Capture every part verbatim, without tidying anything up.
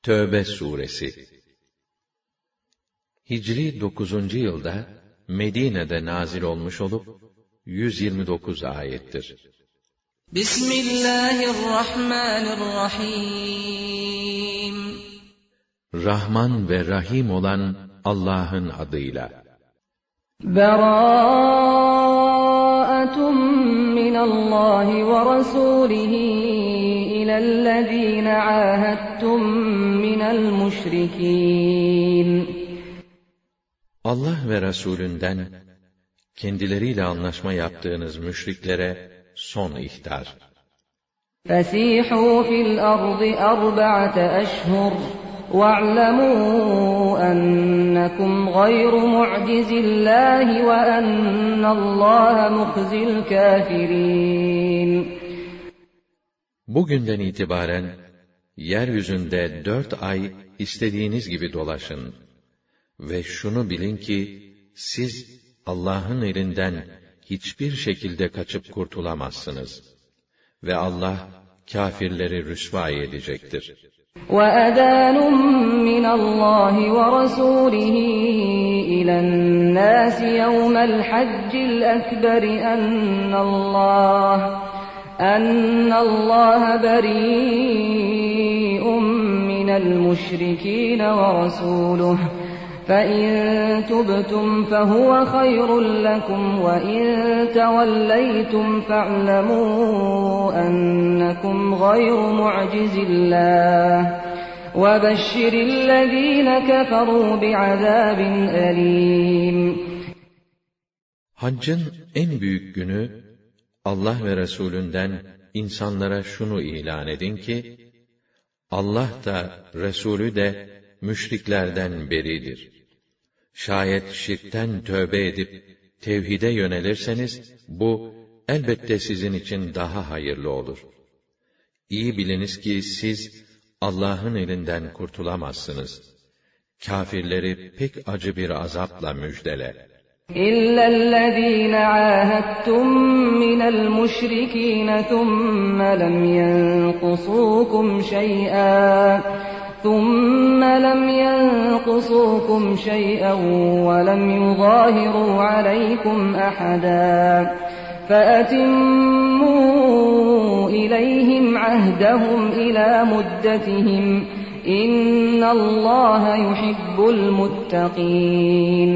Tövbe suresi. Hicri dokuzuncu yılda Medine'de nazil olmuş olup yüz yirmi dokuz ayettir. Bismillahirrahmanirrahim. Rahman ve Rahim olan Allah'ın adıyla. Berâ'atun minallahi ve rasûlihi ilellezîne âhettum minel müşrikîn. Allah ve Resulünden kendileriyle anlaşma yaptığınız müşriklere son ihtar. Fesîhû fil ardı erba'ate eşhur وَاعْلَمُوا أَنَّكُمْ غَيْرُ مُعْجِزِ اللّٰهِ وَأَنَّ اللّٰهَ مُخْزِي الْكَافِرِينَ. Bugünden itibaren yeryüzünde dört ay istediğiniz gibi dolaşın ve şunu bilin ki siz Allah'ın elinden hiçbir şekilde kaçıp kurtulamazsınız ve Allah kâfirleri rüsvâ edecektir. وَأَذَانٌ مِّنَ اللّٰهِ وَرَسُولِهِ إِلَى النَّاسِ يَوْمَ الْحَجِّ الْأَكْبَرِ أَنَّ اللّٰهَ أَنَّ اللّٰهَ بَرِيءٌ مِّنَ الْمُشْرِكِينَ وَرَسُولُهُ فَإِن تُبْتُمْ فَهُوَ خَيْرٌ لَّكُمْ وَإِن تَوَلَّيْتُمْ فَاعْلَمُوا أَنَّكُمْ غَيْرُ مُعْجِزِ اللّٰهِ وَبَشِّرِ الَّذ۪ينَ كَفَرُوا بِعَذَابٍ أَلِيمٍ. Haccın en büyük günü, Allah ve Resulünden insanlara şunu ilan edin ki, Allah da, Resulü de müşriklerden beridir. Şayet şirkten tövbe edip tevhide yönelirseniz, bu elbette sizin için daha hayırlı olur. İyi biliniz ki siz Allah'ın elinden kurtulamazsınız. Kâfirleri pek acı bir azapla müjdele. İllellezîne âhettum minel müşrikîne thumme lem yenkusûkum şey'an ثُمَّ لَمْ يَنْقُصُوكُمْ شَيْئًا وَلَمْ يُظَاهِرُوا عَلَيْكُمْ أَحَدًا فَأَتِمُّوا إِلَيْهِمْ عَهْدَهُمْ إِلَى مُدَّتِهِمْ إِنَّ اللّٰهَ يُحِبُّ الْمُتَّقِينَ.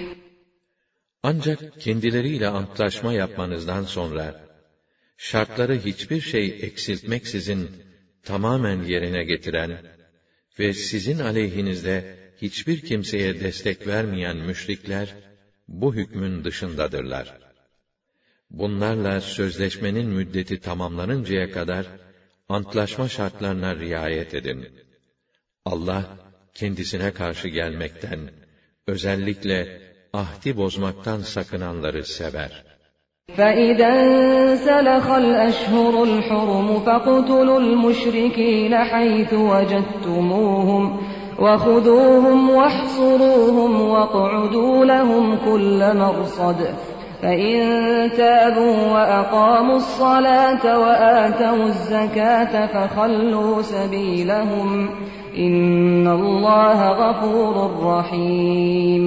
Ancak kendileriyle antlaşma yapmanızdan sonra, şartları hiçbir şey eksiltmeksizin tamamen yerine getiren ve sizin aleyhinizde hiçbir kimseye destek vermeyen müşrikler, bu hükmün dışındadırlar. Bunlarla sözleşmenin müddeti tamamlanıncaya kadar, antlaşma şartlarına riayet edin. Allah, kendisine karşı gelmekten, özellikle ahdi bozmaktan sakınanları sever. فَإِذَا انْسَلَخَ الْأَشْهُرُ الْحُرُمُ فَاقْتُلُوا الْمُشْرِكِينَ حَيْثُ وَجَدتُّمُوهُمْ وَخُذُوهُمْ وَاحْصُرُوهُمْ وَاقْعُدُوا لَهُمْ كُلَّ مَرْصَدٍ فَإِن تَابُوا وَأَقَامُوا الصَّلَاةَ وَآتَوُا الزَّكَاةَ فَخَلُّوا سَبِيلَهُمْ إِنَّ اللّٰهَ غَفُورٌ رَّحِيمٌ.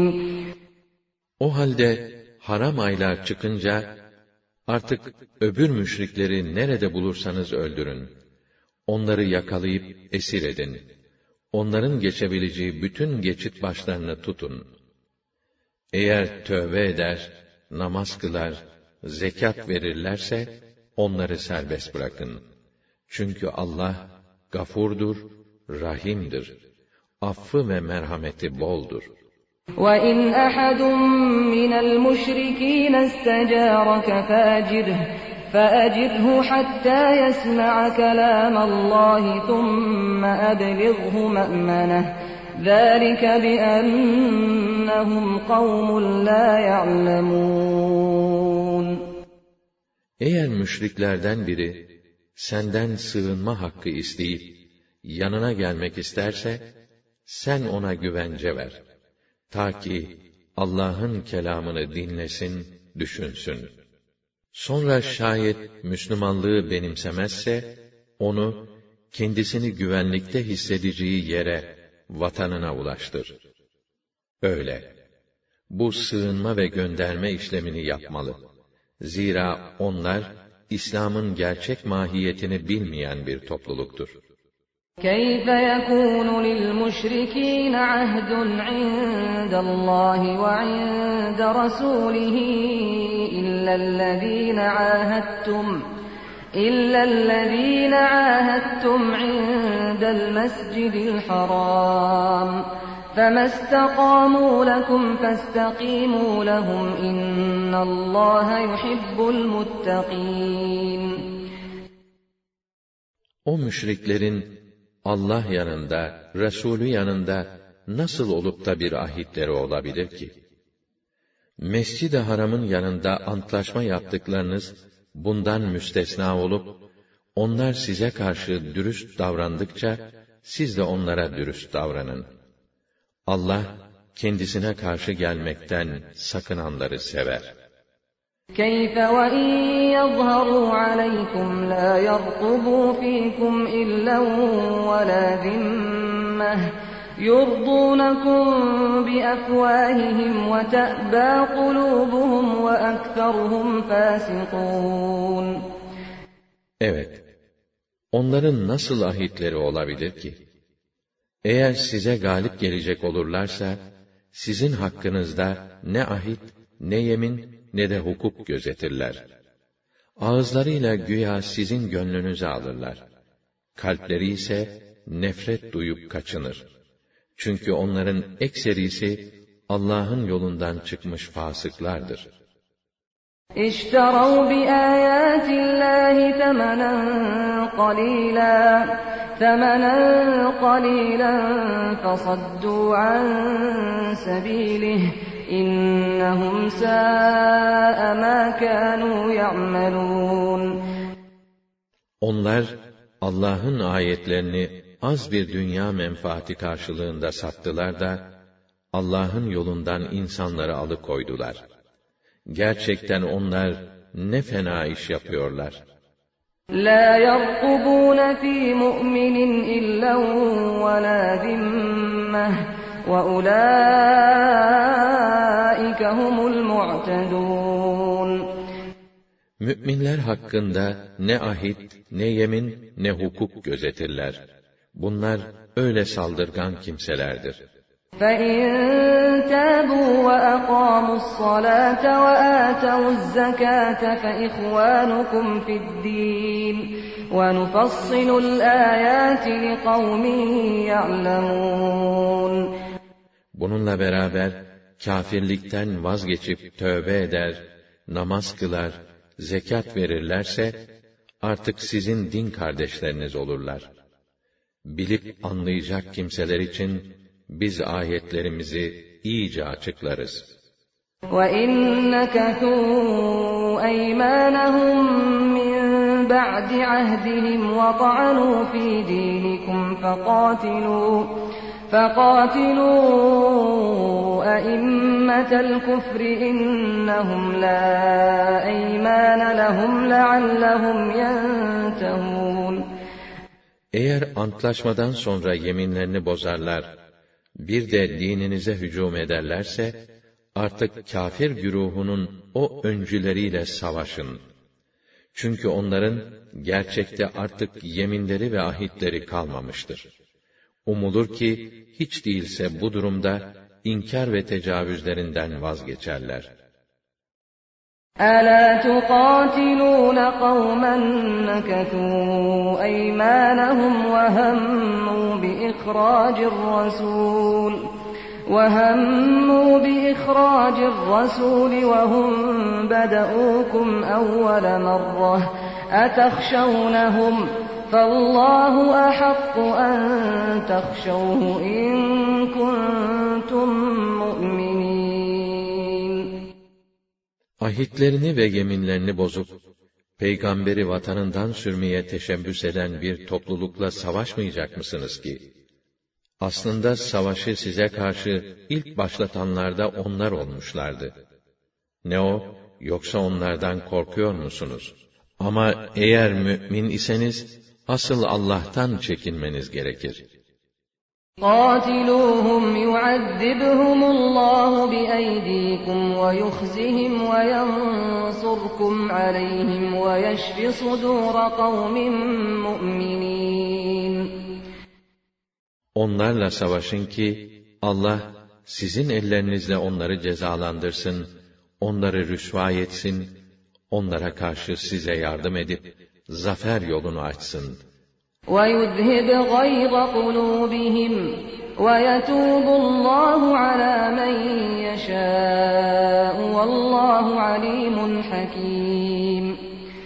O halde haram aylar çıkınca, artık öbür müşrikleri nerede bulursanız öldürün. Onları yakalayıp esir edin. Onların geçebileceği bütün geçit başlarını tutun. Eğer tövbe eder, namaz kılar, zekat verirlerse, onları serbest bırakın. Çünkü Allah, gafurdur, rahimdir. Affı ve merhameti boldur. وَإِنْ أَحَدٌ مِّنَ الْمُشْرِكِينَ اسْتَجَارَكَ فَأَجِرْهُ فَأَجِرْهُ حَتَّى يَسْمَعَ كَلَامَ اللّٰهِ ثُمَّ أَبْلِغْهُ مَأْمَنَهُ ذَٰلِكَ بِأَنَّهُمْ قَوْمٌ لَا يَعْلَمُونَ. Eğer müşriklerden biri, senden sığınma hakkı isteyip, yanına gelmek isterse, sen ona güvence ver. Ta ki Allah'ın kelamını dinlesin, düşünsün. Sonra şayet Müslümanlığı benimsemezse, onu kendisini güvenlikte hissedeceği yere, vatanına ulaştır. Öyle. Bu sığınma ve gönderme işlemini yapmalı. Zira onlar, İslam'ın gerçek mahiyetini bilmeyen bir topluluktur. كَيْفَ يَكُونُ لِلْمُشْرِكِينَ عَهْدٌ عِندَ اللّٰهِ وَعِندَ رَسُولِهِ إِلَّا الَّذ۪ينَ عَاهَدتُّمْ إِلَّا الَّذ۪ينَ عَاهَدتُّمْ عِندَ الْمَسْجِدِ الْحَرَامِ فَمَا اسْتَقَامُوا لَكُمْ فَاسْتَقِيمُوا لَهُمْ إِنَّ اللّٰهَ يُحِبُّ الْمُتَّقِينَ. O müşriklerin Allah yanında, Resulü yanında nasıl olup da bir ahitleri olabilir ki? Mescid-i Haram'ın yanında antlaşma yaptıklarınız bundan müstesna olup, onlar size karşı dürüst davrandıkça, siz de onlara dürüst davranın. Allah, kendisine karşı gelmekten sakınanları sever. كَيْفَ وَإِنْ يَظْهَرُوا عَلَيْكُمْ لَا يَرْقُبُوا فِيكُمْ إِلًّا وَلَا ذِمَّةً يُرْضُونَكُمْ بِأَفْوَاهِهِمْ وَتَأْبَى قُلُوبُهُمْ وَأَكْثَرُهُمْ فَاسِقُونَ. Evet, onların nasıl ahitleri olabilir ki? Eğer size galip gelecek olurlarsa, sizin hakkınızda ne ahit, ne yemin, ne de hukuk gözetirler. Ağızlarıyla güya sizin gönlünüzü alırlar. Kalpleri ise nefret duyup kaçınır. Çünkü onların ekserisi Allah'ın yolundan çıkmış fasıklardır. اِشْتَرَوْا بِآيَاتِ اللّٰهِ ثَمَنًا قَلِيلًا ثَمَنًا قَلِيلًا فَصَدُّوا عَنْ سَب۪يلِهِ اِنَّهُمْ سَاءَ مَا كَانُوا يَعْمَلُونَ. Onlar, Allah'ın ayetlerini az bir dünya menfaati karşılığında sattılar da, Allah'ın yolundan insanları alıkoydular. Gerçekten onlar ne fena iş yapıyorlar. لَا يَرْقُبُونَ ف۪ي مُؤْمِنٍ إِلَّا وَلَا ذِمَّةً وَأُولَٰئِكَ هُمُ الْمُعْتَدُونَ. Mü'minler hakkında ne ahit, ne yemin, ne hukuk gözetirler. Bunlar öyle saldırgan kimselerdir. فَاِنْ تَابُوا وَاَقَامُوا الصَّلَاةَ وَآتَوُا الزَّكَاةَ فَإِخْوَانُكُمْ فِي الدِّينِ وَنُفَصِّلُ الْآيَاتِ لِقَوْمٍ يَعْلَمُونَ. Bununla beraber, kâfirlikten vazgeçip tövbe eder, namaz kılar, zekat verirlerse, artık sizin din kardeşleriniz olurlar. Bilip anlayacak kimseler için, biz ayetlerimizi iyice açıklarız. وَاِنْ نَكَثُوا اَيْمَانَهُمْ مِنْ بَعْدِ عَهْدِهِمْ وَطَعَنُوا فِي دِينِكُمْ فَقَاتِلُوا فَقَاتِلُوا أَئِمَّةَ الْكُفْرِ إِنَّهُمْ لَا اَيْمَانَ لَهُمْ لَعَلَّهُمْ يَنْتَهُونَ. Eğer antlaşmadan sonra yeminlerini bozarlar, bir de dininize hücum ederlerse, artık kâfir güruhunun o öncüleriyle savaşın. Çünkü onların gerçekte artık yeminleri ve ahitleri kalmamıştır. Umulur ki, hiç değilse bu durumda inkar ve tecavüzlerinden vazgeçerler. أَلَا تُقَاتِلُونَ قَوْمًا نَكَثُوا أَيْمَانَهُمْ وَهَمُّوا بِإِخْرَاجِ الرَّسُولِ وَهَمُّوا بِإِخْرَاجِ الرَّسُولِ وَهُمْ بَدَؤُوكُمْ أَوَّلَ مَرَّةٍ أَتَخْشَوْنَهُمْ فَاللّٰهُ أَحَقُّ أَنْ تَخْشَوْهُ إِنْ كُنْتُمْ مُؤْمِنِينَ. Ahitlerini ve yeminlerini bozup, peygamberi vatanından sürmeye teşebbüs eden bir toplulukla savaşmayacak mısınız ki? Aslında savaşı size karşı ilk başlatanlar da onlar olmuşlardı. Ne o, yoksa onlardan korkuyor musunuz? Ama eğer mü'min iseniz, asıl Allah'tan çekinmeniz gerekir. قاتلوهم يعذبهم الله بأيديكم ويخزهم وينصركم عليهم ويشف صدور قوم مؤمنين. Onlarla savaşın ki Allah sizin ellerinizle onları cezalandırsın, onları rüsva etsin, onlara karşı size yardım edip zafer yolunu açsın. وَيُذْهِبْ غَيْظَ قُلُوبِهِمْ وَيَتُوبُ اللّٰهُ عَلَى مَنْ يَشَاءُ وَاللّٰهُ عَلِيمٌ حَكِيمٌ.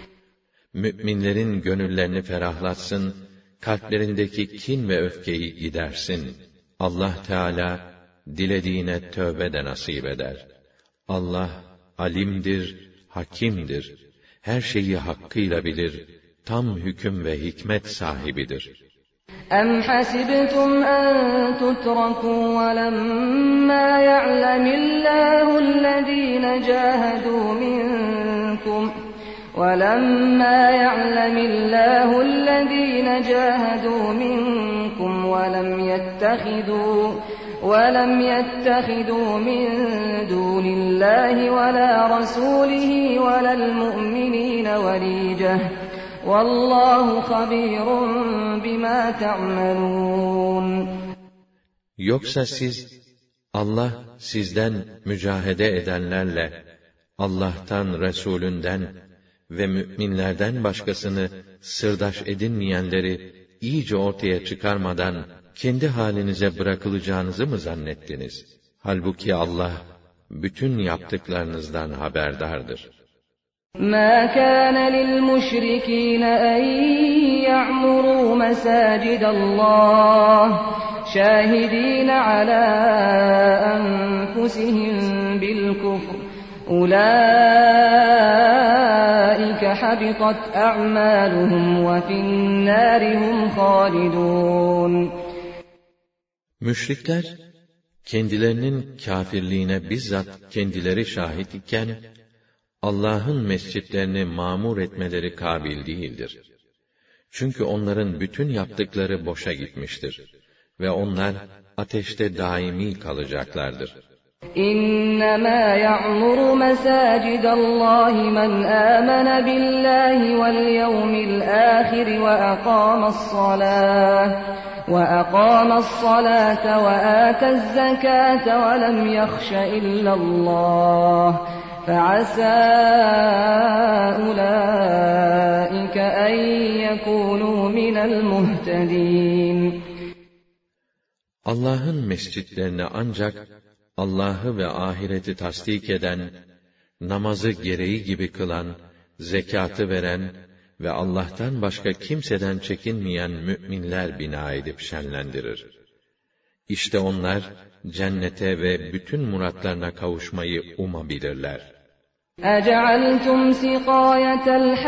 Müminlerin gönüllerini ferahlatsın, kalplerindeki kin ve öfkeyi gidersin. Allah Teala dilediğine tövbe de nasip eder. Allah alimdir, hakimdir. Her şeyi hakkıyla bilir. Tam hüküm ve hikmet sahibidir. اَمْ حَسِبْتُمْ أَنْ تُتْرَكُوا وَلَمَّا يَعْلَمِ اللّٰهُ الَّذ۪ينَ جَاهَدُوا مِنْكُمْ وَلَمَّا يَعْلَمِ اللّٰهُ الَّذ۪ينَ جَاهَدُوا مِنْكُمْ وَلَمْ يَتَّخِذُوا وَلَمْ يَتَّخِذُوا مِنْ دُونِ اللّٰهِ وَلَا رَسُولِهِ وَلَا الْمُؤْمِنِينَ وَلِيجَةً Vallahu habirun bima ta'malun. Yoksa siz Allah sizden mücahede edenlerle Allah'tan, Resulünden ve müminlerden başkasını sırdaş edinmeyenleri iyice ortaya çıkarmadan kendi halinize bırakılacağınızı mı zannettiniz? Halbuki Allah bütün yaptıklarınızdan haberdardır. مَا كَانَ لِلْمُشْرِكِينَ أَنْ يَعْمُرُوا مَسَاجِدَ اللّٰهِ شَاهِدِينَ عَلَى أَنفُسِهِمْ بِالْكُفْرِ أُولَٰئِكَ حَبِطَتْ أَعْمَالُهُمْ وَفِي النَّارِ هُمْ خَالِدُونَ. Müşrikler, kendilerinin kâfirliğine bizzat kendileri şahit iken, Allah'ın mescitlerini mamur etmeleri kabil değildir. Çünkü onların bütün yaptıkları boşa gitmiştir. Ve onlar ateşte daimi kalacaklardır. İnnemâ ya'muru mesâcidallâhi men âmene billâhi vel yevmil âhir ve akâmessalâh ve akâmessalâte ve âtezzekâte ve lem yakhşe illallâh. فَعَسَى أُولَٰئِكَ أَنْ يَكُونُوا مِنَ الْمُهْتَدِينَ. Allah'ın mescitlerini ancak Allah'ı ve ahireti tasdik eden, namazı gereği gibi kılan, zekatı veren ve Allah'tan başka kimseden çekinmeyen müminler bina edip şenlendirir. İşte onlar cennete ve bütün muratlarına kavuşmayı umabilirler. أَجَعَلْتُمْ سِقَايَةَ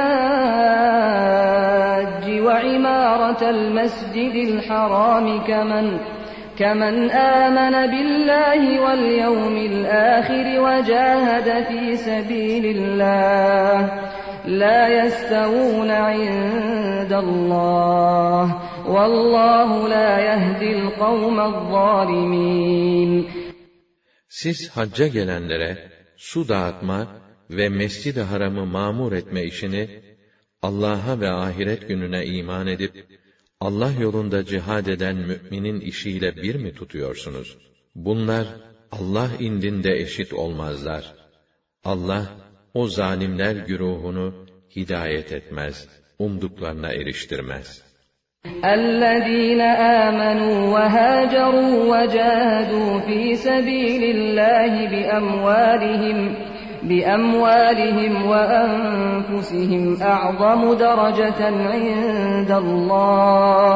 الْحَاجِّ وَعِمَارَةَ الْمَسْجِدِ الْحَرَامِ كَمَنْ كَمَنْ آمَنَ بِاللَّهِ وَالْيَوْمِ الْآخِرِ وَجَاهَدَ فِي سَبِيلِ اللَّهِ لَا يَسْتَوُونَ عِندَ اللَّهِ وَاللّٰهُ لَا يَهْدِي الْقَوْمَ الظَّالِمِينَ. Siz hacca gelenlere su dağıtma ve Mescid-i Haram'ı mamur etme işini, Allah'a ve ahiret gününe iman edip, Allah yolunda cihad eden müminin işiyle bir mi tutuyorsunuz? Bunlar, Allah indinde eşit olmazlar. Allah, o zalimler güruhunu hidayet etmez, umduklarına eriştirmez. اَلَّذ۪ينَ آمَنُوا وَهَاجَرُوا وَجَاهَدُوا ف۪ي سَب۪يلِ اللّٰهِ بِأَمْوَالِهِمْ بِأَمْوَالِهِمْ وَأَنْفُسِهِمْ أَعْظَمُ دَرَجَةً عِنْدَ اللّٰهِ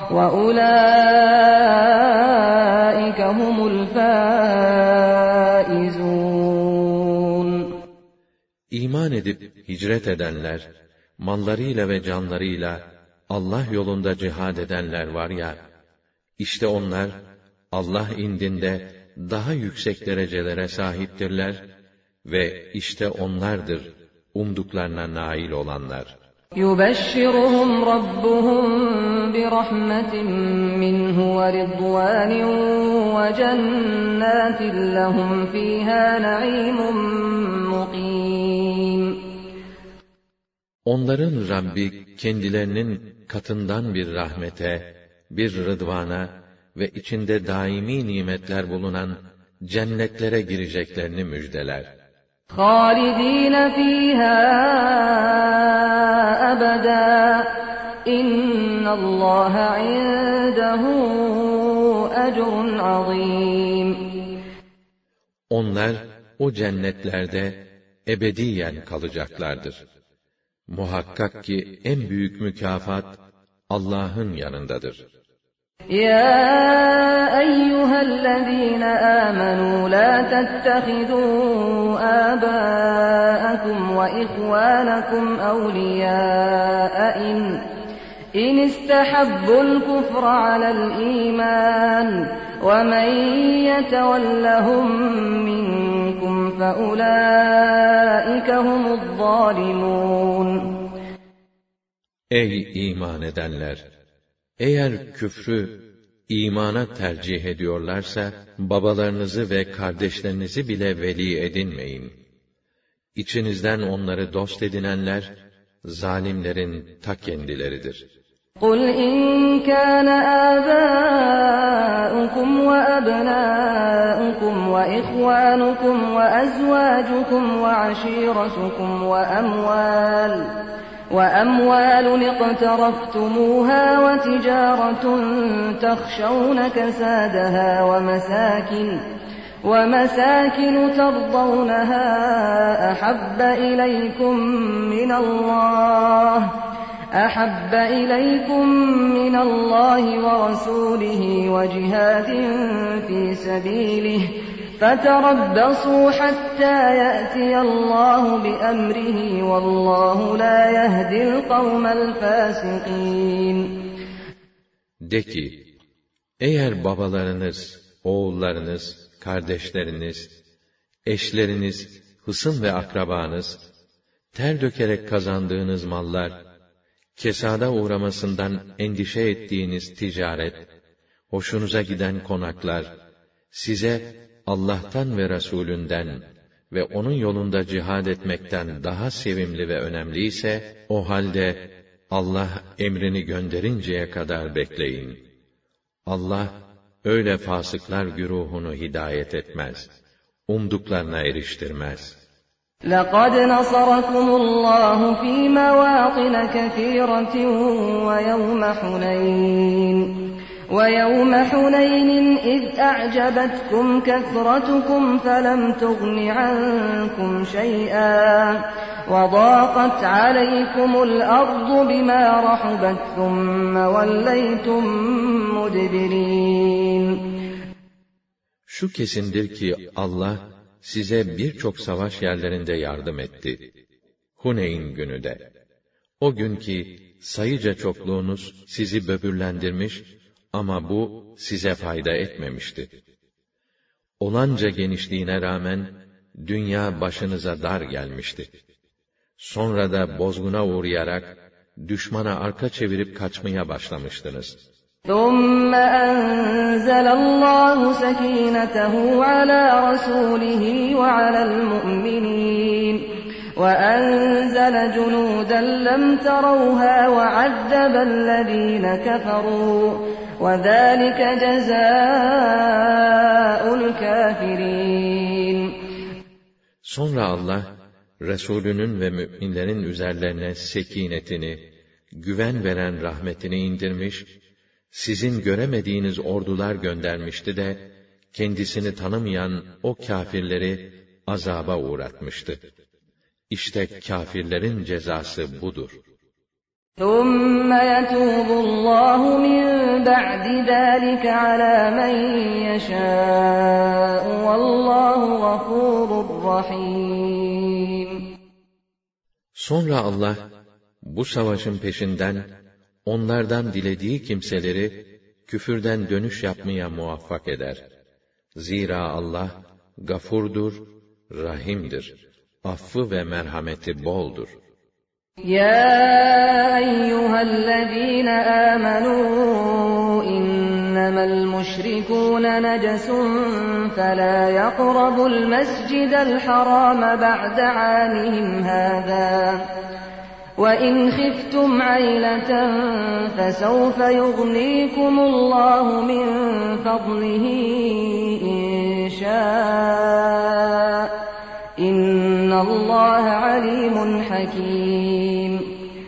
وَأُولَٰئِكَ هُمُ الْفَائِزُونَ. İman edip hicret edenler, mallarıyla ve canlarıyla Allah yolunda cihad edenler var ya, işte onlar, Allah indinde daha yüksek derecelere sahiptirler ve işte onlardır umduklarına nail olanlar. يُبَشِّرُهُمْ رَبُّهُم بِرَحْمَةٍ مِّنْهُ وَرِضْوَانٍ وَجَنَّاتٍ لَّهُمْ فِيهَا نَعِيمٌ مُّقِيمٌ. Onların Rabbi kendilerinin katından bir rahmete, bir rıdvana ve içinde daimi nimetler bulunan cennetlere gireceklerini müjdeler. خَالِدِينَ فِيهَا أَبَدًا إِنَّ اللّٰهَ عِندَهُ أَجْرٌ عَظِيمٌ. Onlar o cennetlerde ebediyen kalacaklardır. Muhakkak ki en büyük mükafat Allah'ın yanındadır. يَا أَيُّهَا الَّذِينَ آمَنُوا لَا تَتَّخِذُوا آبَاءَكُمْ وَإِخْوَانَكُمْ أَوْلِيَاءَ إِنْ إِنِ اسْتَحَبُّوا الْكُفْرَ عَلَى الْإِيمَانِ وَمَنْ يَتَوَلَّهُمْ مِنْكُمْ فَأُولَٰئِكَ هُمُ الظَّالِمُونَ. Ey iman edenler! Eğer küfrü imana tercih ediyorlarsa, babalarınızı ve kardeşlerinizi bile veli edinmeyin. İçinizden onları dost edinenler, zalimlerin ta kendileridir. قُلْ إِنْ كَانَ آبَاؤُكُمْ وَأَبْنَاؤُكُمْ وَإِخْوَانُكُمْ وَأَزْوَاجُكُمْ وَعَشِيرَتُكُمْ وَأَمْوَالٌ وَأَمْوَالٌ اقْتَرَفْتُمُوهَا وَتِجَارَةٌ تَخْشَوْنَ كَسَادَهَا وَمَسَاكِنُ وَمَسَاكِنُ تَرْضَوْنَهَا أَحَبَّ إِلَيْكُمْ مِنَ اللَّهِ أَحَبَّ إِلَيْكُمْ مِنَ اللَّهِ وَرَسُولِهِ وَجِهَادٍ فِي سَبِيلِهِ فَتَرَبَّصُوا حَتَّى يَأْتِيَ اللّٰهُ بِأَمْرِهِ وَاللّٰهُ لَا يَهْدِي الْقَوْمَ الْفَاسِقِينَ. De ki, eğer babalarınız, oğullarınız, kardeşleriniz, eşleriniz, hısım ve akrabanız, ter dökerek kazandığınız mallar, kesada uğramasından endişe ettiğiniz ticaret, hoşunuza giden konaklar, size Allah'tan ve Resulünden ve onun yolunda cihad etmekten daha sevimli ve önemli ise, o halde Allah emrini gönderinceye kadar bekleyin. Allah öyle fasıklar güruhunu hidayet etmez, umduklarına eriştirmez. لَقَدْ نَصَرَكُمُ اللّٰهُ فِي مَوَاطِنَ كَثِيرَةٍ وَيَوْمَ حُنَيْنٍ وَيَوْمَ حُنَيْنٍ إِذْ أَعْجَبَتْكُمْ كَثْرَتُكُمْ فَلَمْ تُغْنِ عَنكُمْ شَيْئًا وَضَاقَتْ عَلَيْكُمُ الْأَرْضُ بِمَا رَحُبَتْ ثُمَّ وَلَّيْتُمْ مُدْبِرِينَ. Şu kesindir ki Allah size birçok savaş yerlerinde yardım etti. Huneyn günü de. O gün ki sayıca çokluğunuz sizi böbürlendirmiş ama bu size fayda etmemişti. Olanca genişliğine rağmen dünya başınıza dar gelmişti. Sonra da bozguna uğrayarak düşmana arka çevirip kaçmaya başlamıştınız. ثُمَّ أَنزَلَ اللّٰهُ سَكِينَتَهُ عَلَى رَسُولِهِ وَعَلَى الْمُؤْمِنِينَ وَأَنزَلَ جُنُودًا لَّمْ تَرَوْهَا وَعَذَّبَ الَّذِينَ كَفَرُوا وَذَٰلِكَ جَزَاءُ الْكَافِرِينَ. Sonra Allah, Resulünün ve mü'minlerin üzerlerine sekinetini, güven veren rahmetini indirmiş, sizin göremediğiniz ordular göndermişti de, kendisini tanımayan o kâfirleri azaba uğratmıştı. İşte kâfirlerin cezası budur. ثُمَّ يَتُوبُ اللّٰهُ مِنْ بَعْدِ ذَٰلِكَ عَلَى مَنْ يَشَاءُ وَاللّٰهُ غَفُورٌ رَحِيمٌ. Sonra Allah, bu savaşın peşinden, onlardan dilediği kimseleri, küfürden dönüş yapmaya muvaffak eder. Zira Allah, gafurdur, rahimdir. Affı ve merhameti boldur. يا أيها الذين آمنوا إنما المشركون نجس فلا يقربوا المسجد الحرام بعد عامهم هذا وإن خفتم عيلة فسوف يغنيكم الله من فضله إن شاء إن الله عليم حكيم.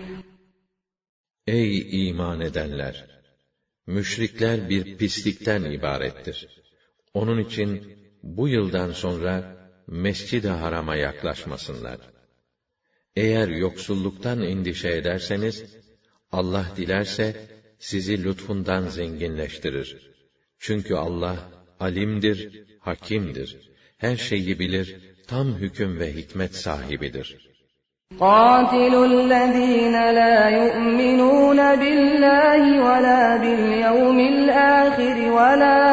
Ey iman edenler! Müşrikler bir pislikten ibarettir. Onun için bu yıldan sonra Mescid-i Haram'a yaklaşmasınlar. Eğer yoksulluktan endişe ederseniz, Allah dilerse sizi lütfundan zenginleştirir. Çünkü Allah alimdir, hakimdir. Her şeyi bilir, tam hüküm ve hikmet sahibidir. قاتلوا الذين لا يؤمنون بالله ولا باليوم الآخر ولا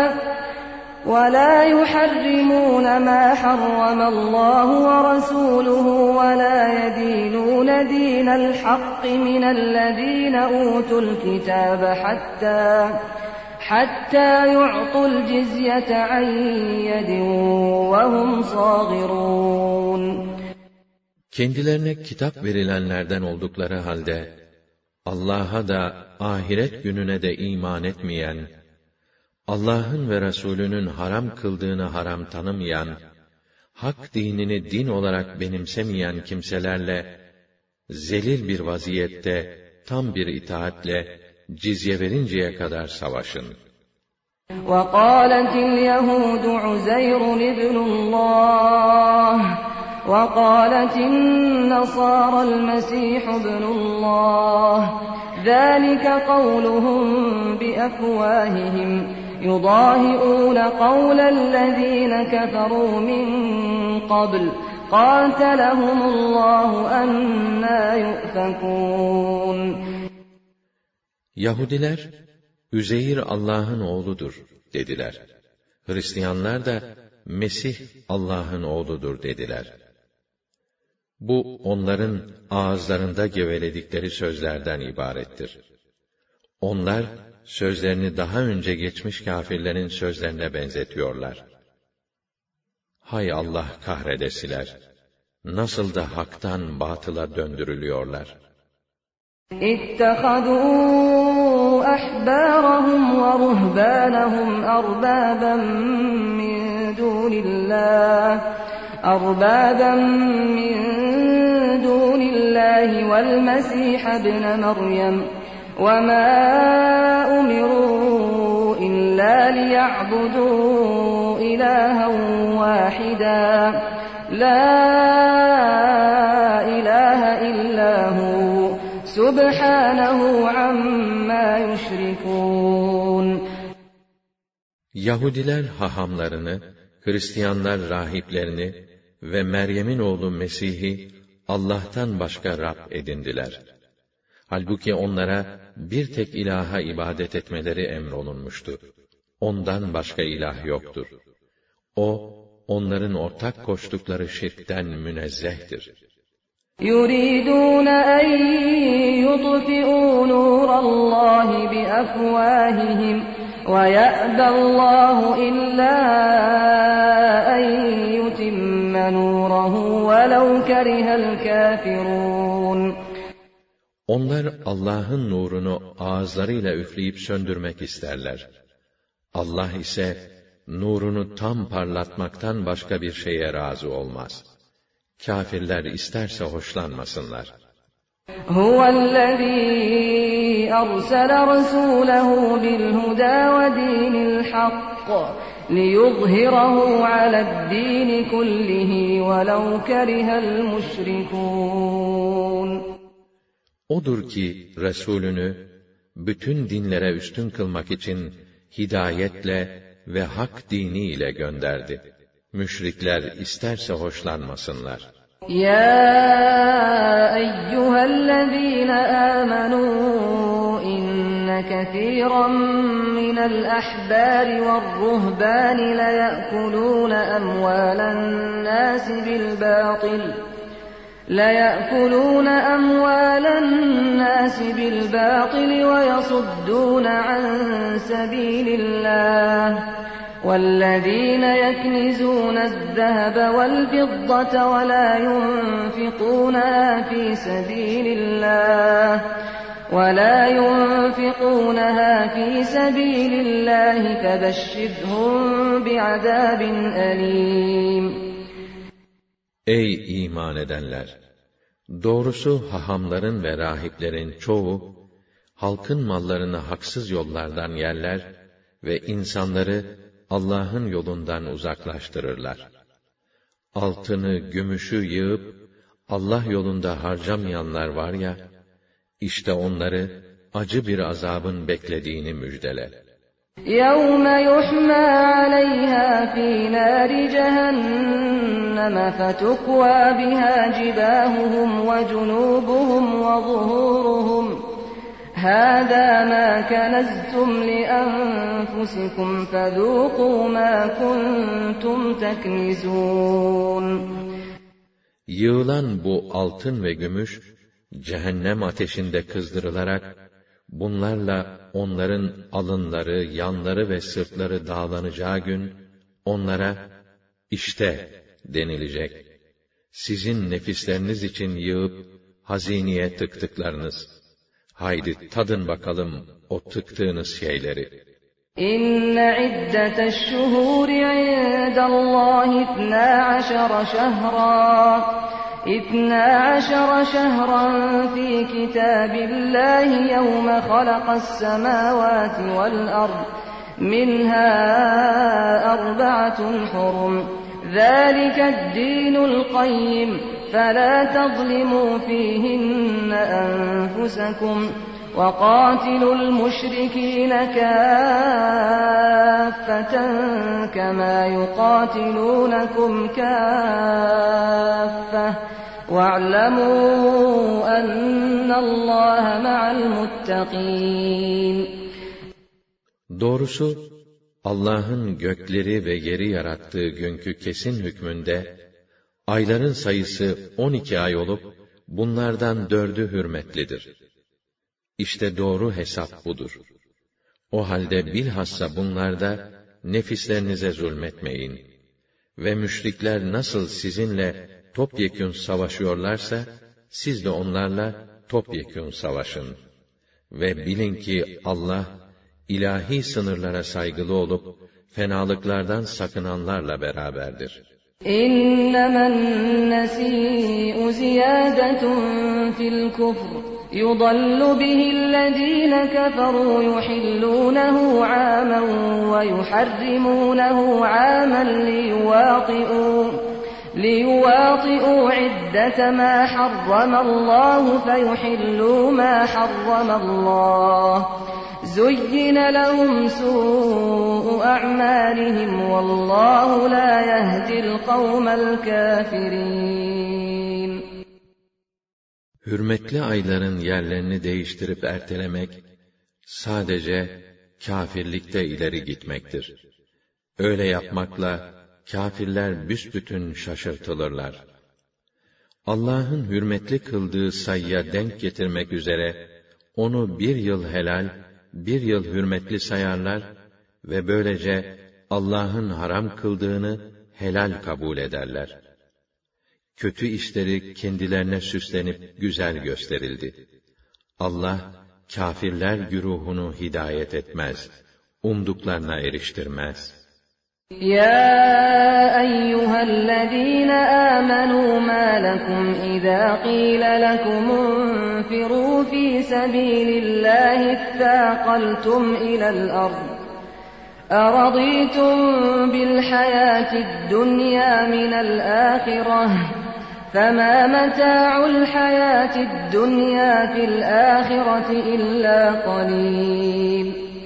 ولا يحرمون ما حرم الله ورسوله ولا يدينون دين الحق من الذين أوتوا الكتاب حتى حتى يعطوا الجزية عن يد وهم صاغرون. Kendilerine kitap verilenlerden oldukları halde, Allah'a da ahiret gününe de iman etmeyen, Allah'ın ve Resulünün haram kıldığını haram tanımayan, hak dinini din olarak benimsemeyen kimselerle, zelil bir vaziyette, tam bir itaatle, cizye verinceye kadar savaşın. وَقَالَتِ الْيَهُودُ عُزَيْرٌ ابْنُ اللّٰهِ وَقَالَتِ النَّصَارَى الْمَسِيحُ ابْنُ اللّٰهِ ذَٰلِكَ قَوْلُهُمْ بِأَفْوَاهِهِمْ يُضَاهِئُونَ قَوْلَ الَّذ۪ينَ كَفَرُوا مِنْ قَبْلِ قَاتَلَهُمُ اللّٰهُ أَنَّا يُؤْفَكُونَ. Yahudiler, Üzeyr Allah'ın oğludur dediler. Hristiyanlar da Mesih Allah'ın oğludur dediler. Bu onların ağızlarında geveledikleri sözlerden ibarettir. Onlar sözlerini daha önce geçmiş kâfirlerin sözlerine benzetiyorlar. Hay Allah kahredesiler! Nasıl da haktan batıla döndürülüyorlar. اتخذوا أحبارهم ورهبانهم أربابا من دون الله أربابا من دون الله والمسيح ابن مريم وما أمروا إلا ليعبدوا إلها واحدا لا إله إلا هو Subhanahu amma yüşrikûn. Yahudiler hahamlarını, Hristiyanlar rahiplerini ve Meryem'in oğlu Mesih'i Allah'tan başka Rab edindiler. Halbuki onlara bir tek ilaha ibadet etmeleri emrolunmuştu. Ondan başka ilah yoktur. O, onların ortak koştukları şirkten münezzehtir. يُرِيدُونَ أَنْ يُطْفِئُوا نُورَ اللّٰهِ بِأَفْوَاهِهِمْ وَيَأْبَى اللّٰهُ إِلَّا أَنْ يُتِمَّ نُورَهُ وَلَوْ كَرِهَ الْكَافِرُونَ. Onlar Allah'ın nurunu ağızlarıyla üfleyip söndürmek isterler. Allah ise nurunu tam parlatmaktan başka bir şeye razı olmaz. Kâfirler isterse hoşlanmasınlar. Huvellezî arsele rasûlehu bilhudâ ve dînil hakk liyuzhirahu ale'd-dîni kullihi velev kerihel müşrikûn. Odur ki Resulünü bütün dinlere üstün kılmak için hidayetle ve hak diniyle gönderdi. Müşrikler isterse hoşlanmasınlar. Ya eyyühellezîne âmenû inne kethîran minel ahbâri ve'r-ruhbâni leye'kulûne emvâlen nâsi bil bâtil لَيَأْكُلُونَ أَمْوَالَ النَّاسِ بِالْبَاطِلِ وَيَصُدُّونَ عَن سَبِيلِ اللَّهِ وَالَّذِينَ يَكْنِزُونَ الذَّهَبَ وَالْفِضَّةَ وَلَا يُنْفِقُونَهَا فِي سَبِيلِ اللَّهِ وَلَا يُنْفِقُونَهَا فِي سَبِيلِ اللَّهِ فَبَشِّرْهُم بِعَذَابٍ أَلِيمٍ. Ey iman edenler! Doğrusu hahamların ve rahiplerin çoğu, halkın mallarını haksız yollardan yerler ve insanları Allah'ın yolundan uzaklaştırırlar. Altını, gümüşü yığıp, Allah yolunda harcamayanlar var ya, işte onları acı bir azabın beklediğini müjdele. يَوْمَ يُحْمَى عَلَيْهَا فِي نَارِ جَهَنَّمَ فَتُكْوَى بِهَا جِبَاهُهُمْ وَجُنُوبُهُمْ وَظُهُورُهُمْ هَذَا مَا كَنَزْتُمْ لِأَنفُسِكُمْ فَذُوقُوا مَا كُنْتُمْ تَكْنِزُونَ. Yığılan bu altın ve gümüş, cehennem ateşinde kızdırılarak, bunlarla onların alınları, yanları ve sırtları dağlanacağı gün, onlara, işte denilecek, sizin nefisleriniz için yığıp, hazineye tıktıklarınız, haydi tadın bakalım o tıktığınız şeyleri. İnne iddete'ş-şuhûri indallâhi ithnâ aşara şehran اثنا عشر شهرا في كتاب الله يوم خلق السماوات والأرض منها أربعة حرم ذلك الدين القيم فلا تظلموا فيهن أنفسكم وقاتلوا المشركين كافة كما يقاتلونكم كافة وَاعْلَمُوا أَنَّ اللّٰهَ مَعَ الْمُتَّقِينَ. Doğrusu, Allah'ın gökleri ve yeri yarattığı günkü kesin hükmünde, ayların sayısı on iki ay olup, bunlardan dördü hürmetlidir. İşte doğru hesap budur. O halde bilhassa bunlarda, nefislerinize zulmetmeyin. Ve müşrikler nasıl sizinle, topyekün savaşıyorlarsa, siz de onlarla topyekün savaşın. Ve bilin ki Allah, ilahi sınırlara saygılı olup, fenalıklardan sakınanlarla beraberdir. İnnemen nesî'u ziyâdetun fil kufr, yudallu bihillezîne keferû yuhillûnehu âmen ve yuharrimûnehu âmen liyuvâti'û لِيُوَاطِئُوا عِدَّةَ مَا حَرَّمَ اللَّهُ فَيُحِلُّوا مَا حَرَّمَ اللَّهُ زُيِّنَ لَهُمْ سُوءُ أَعْمَالِهِمْ وَاللّٰهُ لَا يَهْدِي الْقَوْمَ الْكَافِرِينَ. Hürmetli ayların yerlerini değiştirip ertelemek, sadece kâfirlikte ileri gitmektir. Öyle yapmakla, kâfirler büsbütün şaşırtılırlar. Allah'ın hürmetli kıldığı sayıya denk getirmek üzere, onu bir yıl helal, bir yıl hürmetli sayarlar ve böylece Allah'ın haram kıldığını helal kabul ederler. Kötü işleri kendilerine süslenip güzel gösterildi. Allah, kâfirler güruhunu hidayet etmez, umduklarına eriştirmez. يَا أَيُّهَا الَّذِينَ آمَنُوا مَا لَكُمْ إِذَا قِيلَ لَكُمُ انفِرُوا فِي سَبِيلِ اللَّهِ اثَّاقَلْتُمْ إِلَى الْأَرْضِ أَرَضِيتُمْ بِالْحَيَاةِ الدُّنْيَا مِنَ الْآخِرَةِ فَمَا مَتَاعُ الْحَيَاةِ الدُّنْيَا فِي الْآخِرَةِ إِلَّا قَلِيلٌ.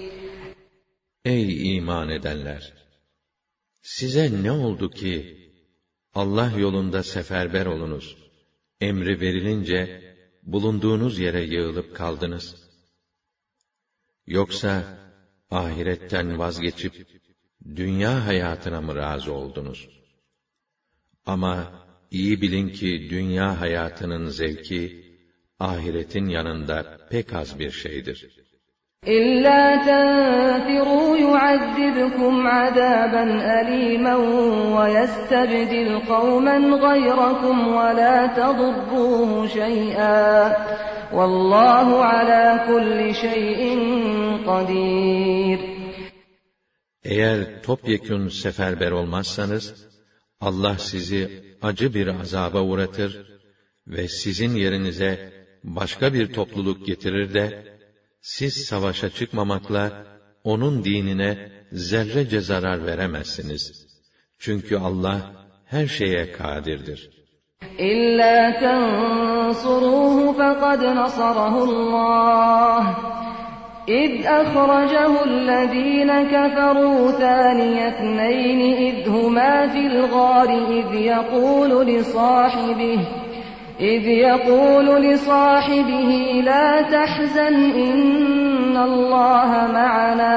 Ey iman edenler! Size ne oldu ki, Allah yolunda seferber olunuz, emri verilince, bulunduğunuz yere yığılıp kaldınız? Yoksa, ahiretten vazgeçip, dünya hayatına mı razı oldunuz? Ama, iyi bilin ki dünya hayatının zevki, ahiretin yanında pek az bir şeydir. İllâ tenfirû yu'azzibkum azâben alîmen ve yestebdil kavmen gayrakum ve lâ tadurrûhu şey'â. Vallâhu alâ kulli şeyin kadîr. Eğer topyekün seferber olmazsanız, Allah sizi acı bir azaba uğratır ve sizin yerinize başka bir topluluk getirir de, siz savaşa çıkmamakla, onun dinine zerrece zarar veremezsiniz. Çünkü Allah her şeye kadirdir. İllâ tensuruhu fekad nasarahullah. İz ahracahü'l-lezîne keferû thâniyetneyni iz humâ fil gâri iz yekûlu li sâhibihi إذ يقول لصاحبه لا تحزن إن الله معنا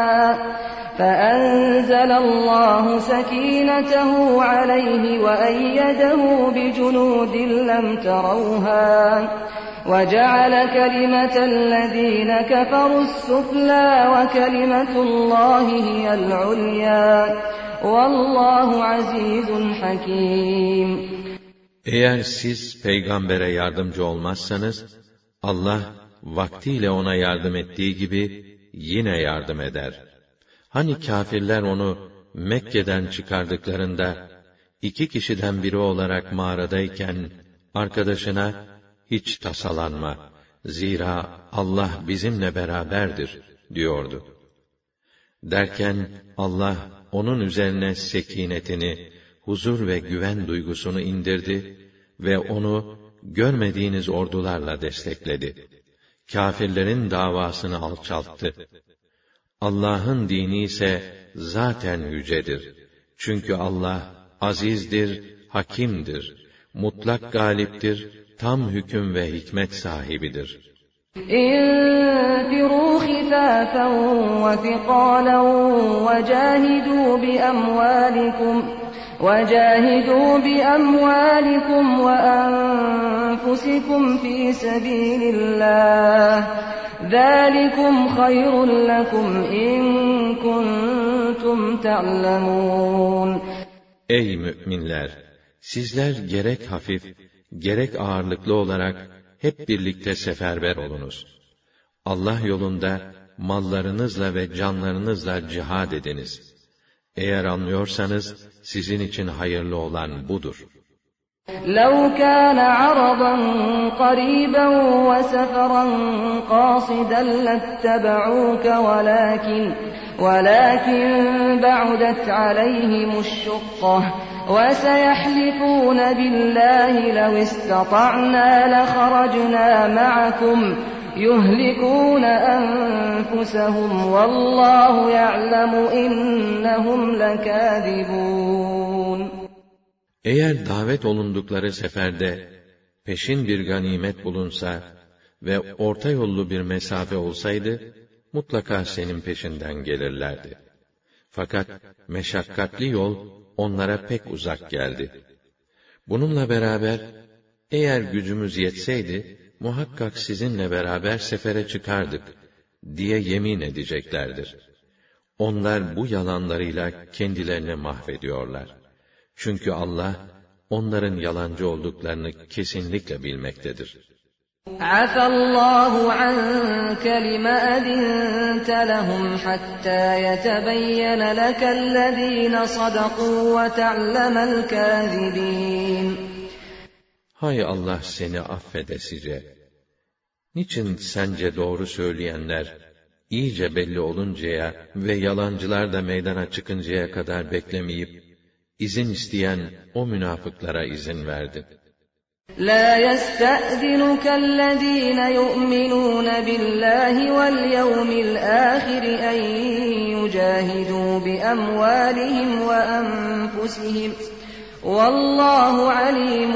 فأنزل الله سكينته عليه وأيده بجنود لم تروها وجعل كلمة الذين كفروا السفلى وكلمة الله هي العليا والله عزيز حكيم. Eğer siz peygambere yardımcı olmazsanız, Allah vaktiyle ona yardım ettiği gibi yine yardım eder. Hani kâfirler onu Mekke'den çıkardıklarında, iki kişiden biri olarak mağaradayken, arkadaşına, hiç tasalanma, zira Allah bizimle beraberdir, diyordu. Derken, Allah onun üzerine sekinetini, huzur ve güven duygusunu indirdi ve onu görmediğiniz ordularla destekledi. Kâfirlerin davasını alçalttı. Allah'ın dini ise zaten yücedir. Çünkü Allah azizdir, hakimdir, mutlak galiptir, tam hüküm ve hikmet sahibidir. İnfirû khifâfen ve thiqâlen ve cahidû bi amwâlikum وَجَاهِدُوا بِأَمْوَالِكُمْ وَأَنفُسِكُمْ فِي سَبِيلِ اللّٰهِ ذَٰلِكُمْ خَيْرٌ لَكُمْ اِنْ كُنْتُمْ تَعْلَمُونَ. Ey müminler! Sizler gerek hafif, gerek ağırlıklı olarak hep birlikte seferber olunuz. Allah yolunda mallarınızla ve canlarınızla cihad ediniz. Eğer anlıyorsanız, sizin için hayırlı olan budur. لَوْ كَانَ عَرَضًا قَرِيبًا وَسَفَرًا قَاصِدًا لَاتَّبَعُوكَ وَلَكِنْ وَلَكِنْ بَعُدَتْ عَلَيْهِمُ الشُّقَّةُ وَسَيَحْلِفُونَ بِاللَّهِ لَوِ اسْتَطَعْنَا لَخَرَجْنَا مَعَكُمْ يُهْلِكُونَ أَنفُسَهُمْ وَاللّٰهُ يَعْلَمُ إِنَّهُمْ لَكَاذِبُونَ. Eğer davet olundukları seferde peşin bir ganimet bulunsa ve orta yollu bir mesafe olsaydı, mutlaka senin peşinden gelirlerdi. Fakat meşakkatli yol onlara pek uzak geldi. Bununla beraber, eğer gücümüz yetseydi, muhakkak sizinle beraber sefere çıkardık, diye yemin edeceklerdir. Onlar bu yalanlarıyla kendilerini mahvediyorlar. Çünkü Allah, onların yalancı olduklarını kesinlikle bilmektedir. عَفَى اللّٰهُ عَنْكَ لِمَ أَذِنْتَ لَهُمْ حَتَّى يَتَبَيَّنَ لَكَ الَّذ۪ينَ صَدَقُوا وَتَعْلَمَ الْكَاذِب۪ينَ. Hay Allah seni affedesice! Niçin sence doğru söyleyenler, iyice belli oluncaya ve yalancılar da meydana çıkıncaya kadar beklemeyip, izin isteyen o münafıklara izin verdin? لَا يَسْتَأْذِنُكَ الَّذ۪ينَ يُؤْمِنُونَ بِاللّٰهِ وَالْيَوْمِ الْآخِرِ اَنْ يُجَاهِدُوا بِأَمْوَالِهِمْ وَأَنْفُسِهِمْ وَاللّٰهُ عَلِيمٌ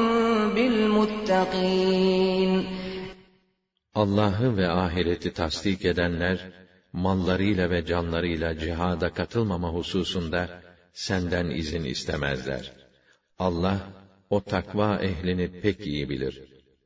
بِالْمُتَّقِينَ. Allah'ı ve ahireti tasdik edenler, mallarıyla ve canlarıyla cihada katılmama hususunda senden izin istemezler. Allah, o takva ehlini pek iyi bilir.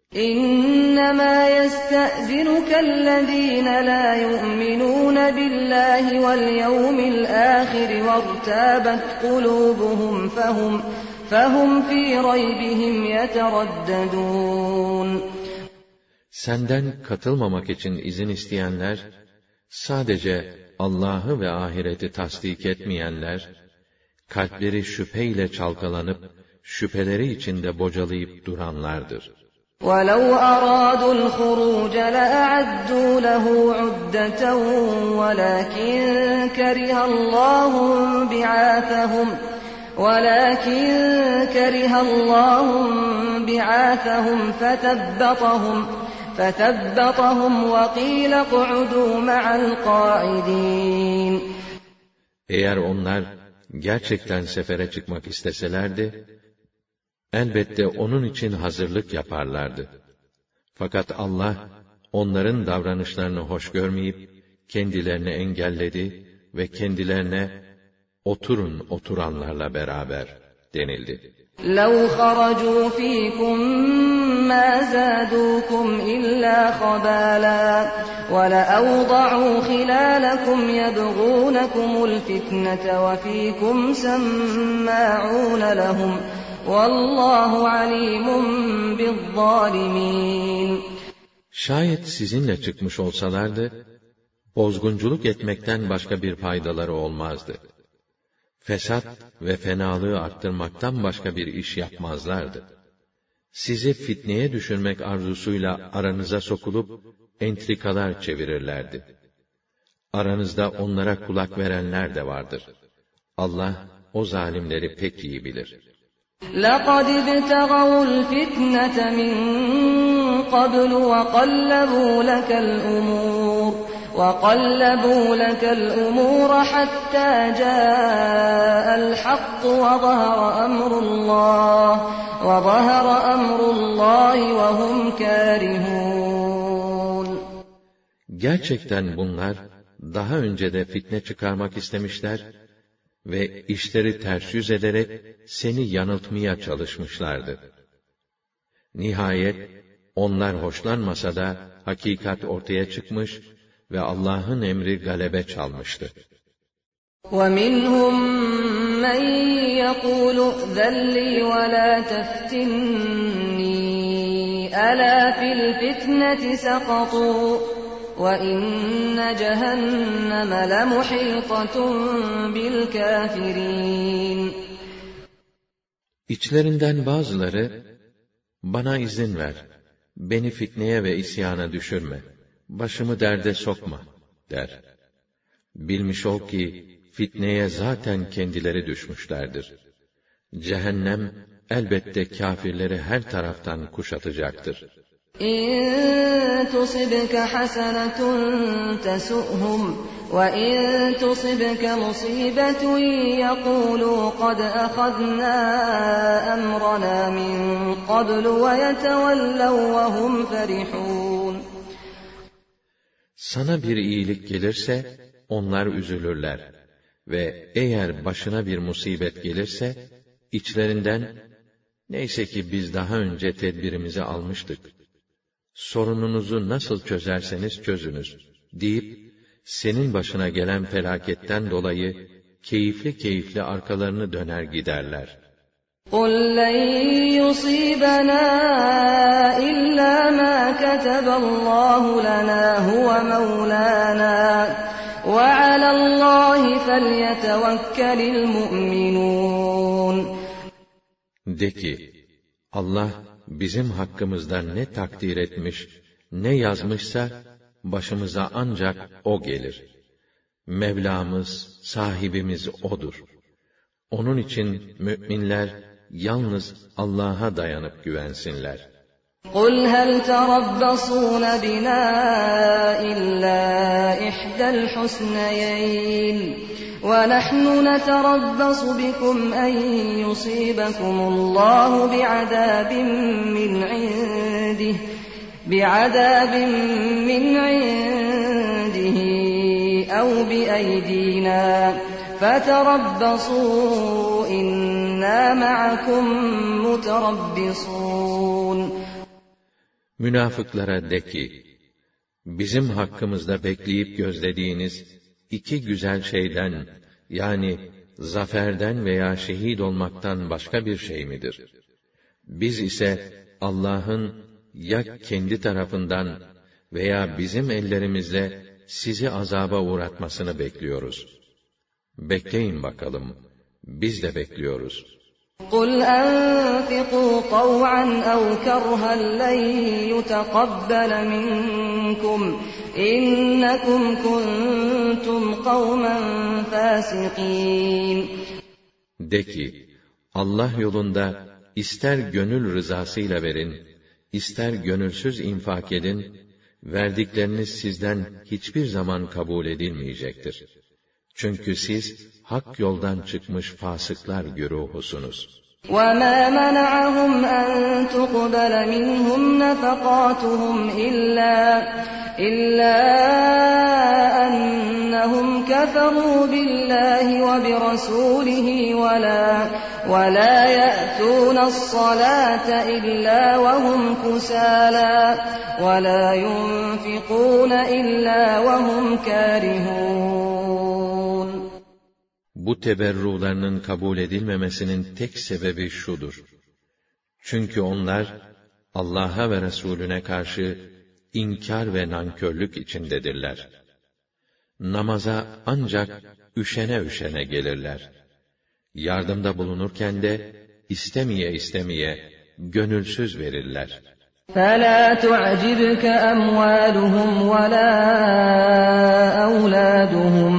İnnemâ yesta'zinukellezîne lâ yu'minûne billâhi vel yevmil âhir ve irtâbet kulûbuhum fehum fehum fî raybihim yeteraddedûn. Senden katılmamak için izin isteyenler, sadece Allah'ı ve ahireti tasdik etmeyenler, kalpleri şüpheyle çalkalanıp, şüpheleri içinde bocalayıp duranlardır. وَلَوْ أَرَادُوا الْخُرُوجَ لَأَعَدُّوا لَهُ عُدَّةً وَلَكِنْ كَرِهَ اللَّهُ بِعَاثَهُمْ وَلَكِنْ كَرِهَ اللَّهُ بِعَاثَهُمْ فَثَبَّطَهُمْ فَثَبَّطَهُمْ وَقِيلَ اقْعُدُوا مَعَ الْقَاعِدِينَ. Eğer onlar gerçekten sefere çıkmak isteselerdi, elbette onun için hazırlık yaparlardı. Fakat Allah, onların davranışlarını hoş görmeyip, kendilerini engelledi ve kendilerine, oturun oturanlarla beraber denildi. لَوْ خَرَجُوا فِيكُمْ مَا زَادُوكُمْ إِلَّا خَبَالًا وَلَأَوْضَعُوا خِلَالَكُمْ يَبْغُونَكُمُ الْفِتْنَةَ وَفِيكُمْ سَمَّاعُونَ لَهُمْ وَاللّٰهُ عَلِيمٌ بِالظَّالِمِينَ. Şayet sizinle çıkmış olsalardı, bozgunculuk etmekten başka bir faydaları olmazdı. Fesat ve fenalığı arttırmaktan başka bir iş yapmazlardı. Sizi fitneye düşürmek arzusuyla aranıza sokulup, entrikalar çevirirlerdi. Aranızda onlara kulak verenler de vardır. Allah, o zalimleri pek iyi bilir. لَقَدِ ابْتَغَوُا الْفِتْنَةَ مِنْ قَبْلُ وَقَلَّبُوا لَكَ الْأُمُورَ وَقَلَّبُوا لَكَ الْأُمُورَ حَتَّى جَاءَ الْحَقُّ وَظَهَرَ أَمْرُ اللَّهِ وَظَهَرَ أَمْرُ اللَّهِ وَهُمْ كَارِهُونَ. Gerçekten bunlar daha önce de fitne çıkarmak istemişler ve işleri ters yüz ederek seni yanıltmaya çalışmışlardı. Nihayet onlar hoşlanmasa da hakikat ortaya çıkmış ve Allah'ın emri galebe çalmıştı. وَمِنْهُمْ مَنْ يَقُولُ ائْذَنْ لِي وَلَا تَفْتِنِّي أَلَا فِي الْفِتْنَةِ سَقَطُوا وَإِنَّ جَهَنَّمَ لَمُحِيطَةٌ بِالْكَافِرِينَ. İçlerinden bazıları, bana izin ver, beni fitneye ve isyana düşürme, başımı derde sokma, der. Bilmiş ol ki, fitneye zaten kendileri düşmüşlerdir. Cehennem, elbette kâfirleri her taraftan kuşatacaktır. İn tusibke hasenetun tesu'hum ve in tusibke musibetun yekulu kad ahadna emrana min qablu ve yetevellev ve hum ferihun. Sana bir iyilik gelirse, onlar üzülürler ve eğer başına bir musibet gelirse, içlerinden, neyse ki biz daha önce tedbirimizi almıştık, sorununuzu nasıl çözerseniz çözünüz, deyip, senin başına gelen felaketten dolayı, keyifli keyifli arkalarını döner giderler. قُلْ لَنْ يُصِيبَنَا إِلَّا مَا كَتَبَ اللَّهُ لَنَا هُوَ مَوْلَانَا وَعَلَى اللّٰهِ فَلْيَتَوَكَّلِ الْمُؤْمِنُونَ. De ki, Allah bizim hakkımızda ne takdir etmiş, ne yazmışsa, başımıza ancak O gelir. Mevlamız, sahibimiz O'dur. Onun için müminler yalnız Allah'a dayanıp güvensinler. قُلْ هَلْ تَرَبَّصُونَ بِنَا إِلَّا إِحْدَى الْحُسْنَيَيْنِ وَنَحْنُ نَتَرَبَّصُ بِكُمْ أَنْ يُصِيبَكُمُ اللَّهُ بِعَذَابٍ مِّنْ عِنْدِهِ بِعَذَابٍ مِّنْ عِنْدِهِ أَوْ بِأَيْدِينَا فَتَرَبَّصُوا إِنَّا مَعَكُمْ مُتَرَبِّصُونَ. Münafıklara de ki, bizim hakkımızda bekleyip gözlediğiniz iki güzel şeyden, yani zaferden veya şehit olmaktan başka bir şey midir? Biz ise Allah'ın ya kendi tarafından veya bizim ellerimizle sizi azaba uğratmasını bekliyoruz. Bekleyin bakalım, biz de bekliyoruz. قُلْ أَنْفِقُوا طَوْعًا أَوْ كَرْهًا لَنْ يُتَقَبَّلَ مِنْكُمْ إِنَّكُمْ كُنْتُمْ قَوْمًا فَاسِقِينَ. De ki, Allah yolunda ister gönül rızasıyla verin, ister gönülsüz infak edin, verdikleriniz sizden hiçbir zaman kabul edilmeyecektir. Çünkü siz hak yoldan çıkmış fasıklar güruhusunuz. وَمَا مَنَعَهُمْ أَن تُقْبَلَ مِنْهُمْ نَفَقَاتُهُمْ إِلَّا إِلَّا أَنَّهُمْ كَفَرُوا بِاللَّهِ وَبِرَسُولِهِ وَلَا وَلَا يَأْتُونَ الصَّلَاةَ إِلَّا وَهُمْ كُسَالَى وَلَا يُنْفِقُونَ إِلَّا وَهُمْ كَارِهُونَ. Bu teberrularının kabul edilmemesinin tek sebebi şudur. Çünkü onlar Allah'a ve Resulüne karşı inkar ve nankörlük içindedirler. Namaza ancak üşene üşene gelirler. Yardımda bulunurken de istemeye istemeye gönülsüz verirler. فَلَا تُعْجِبْكَ أَمْوَالُهُمْ وَلَا أَوْلَادُهُمْ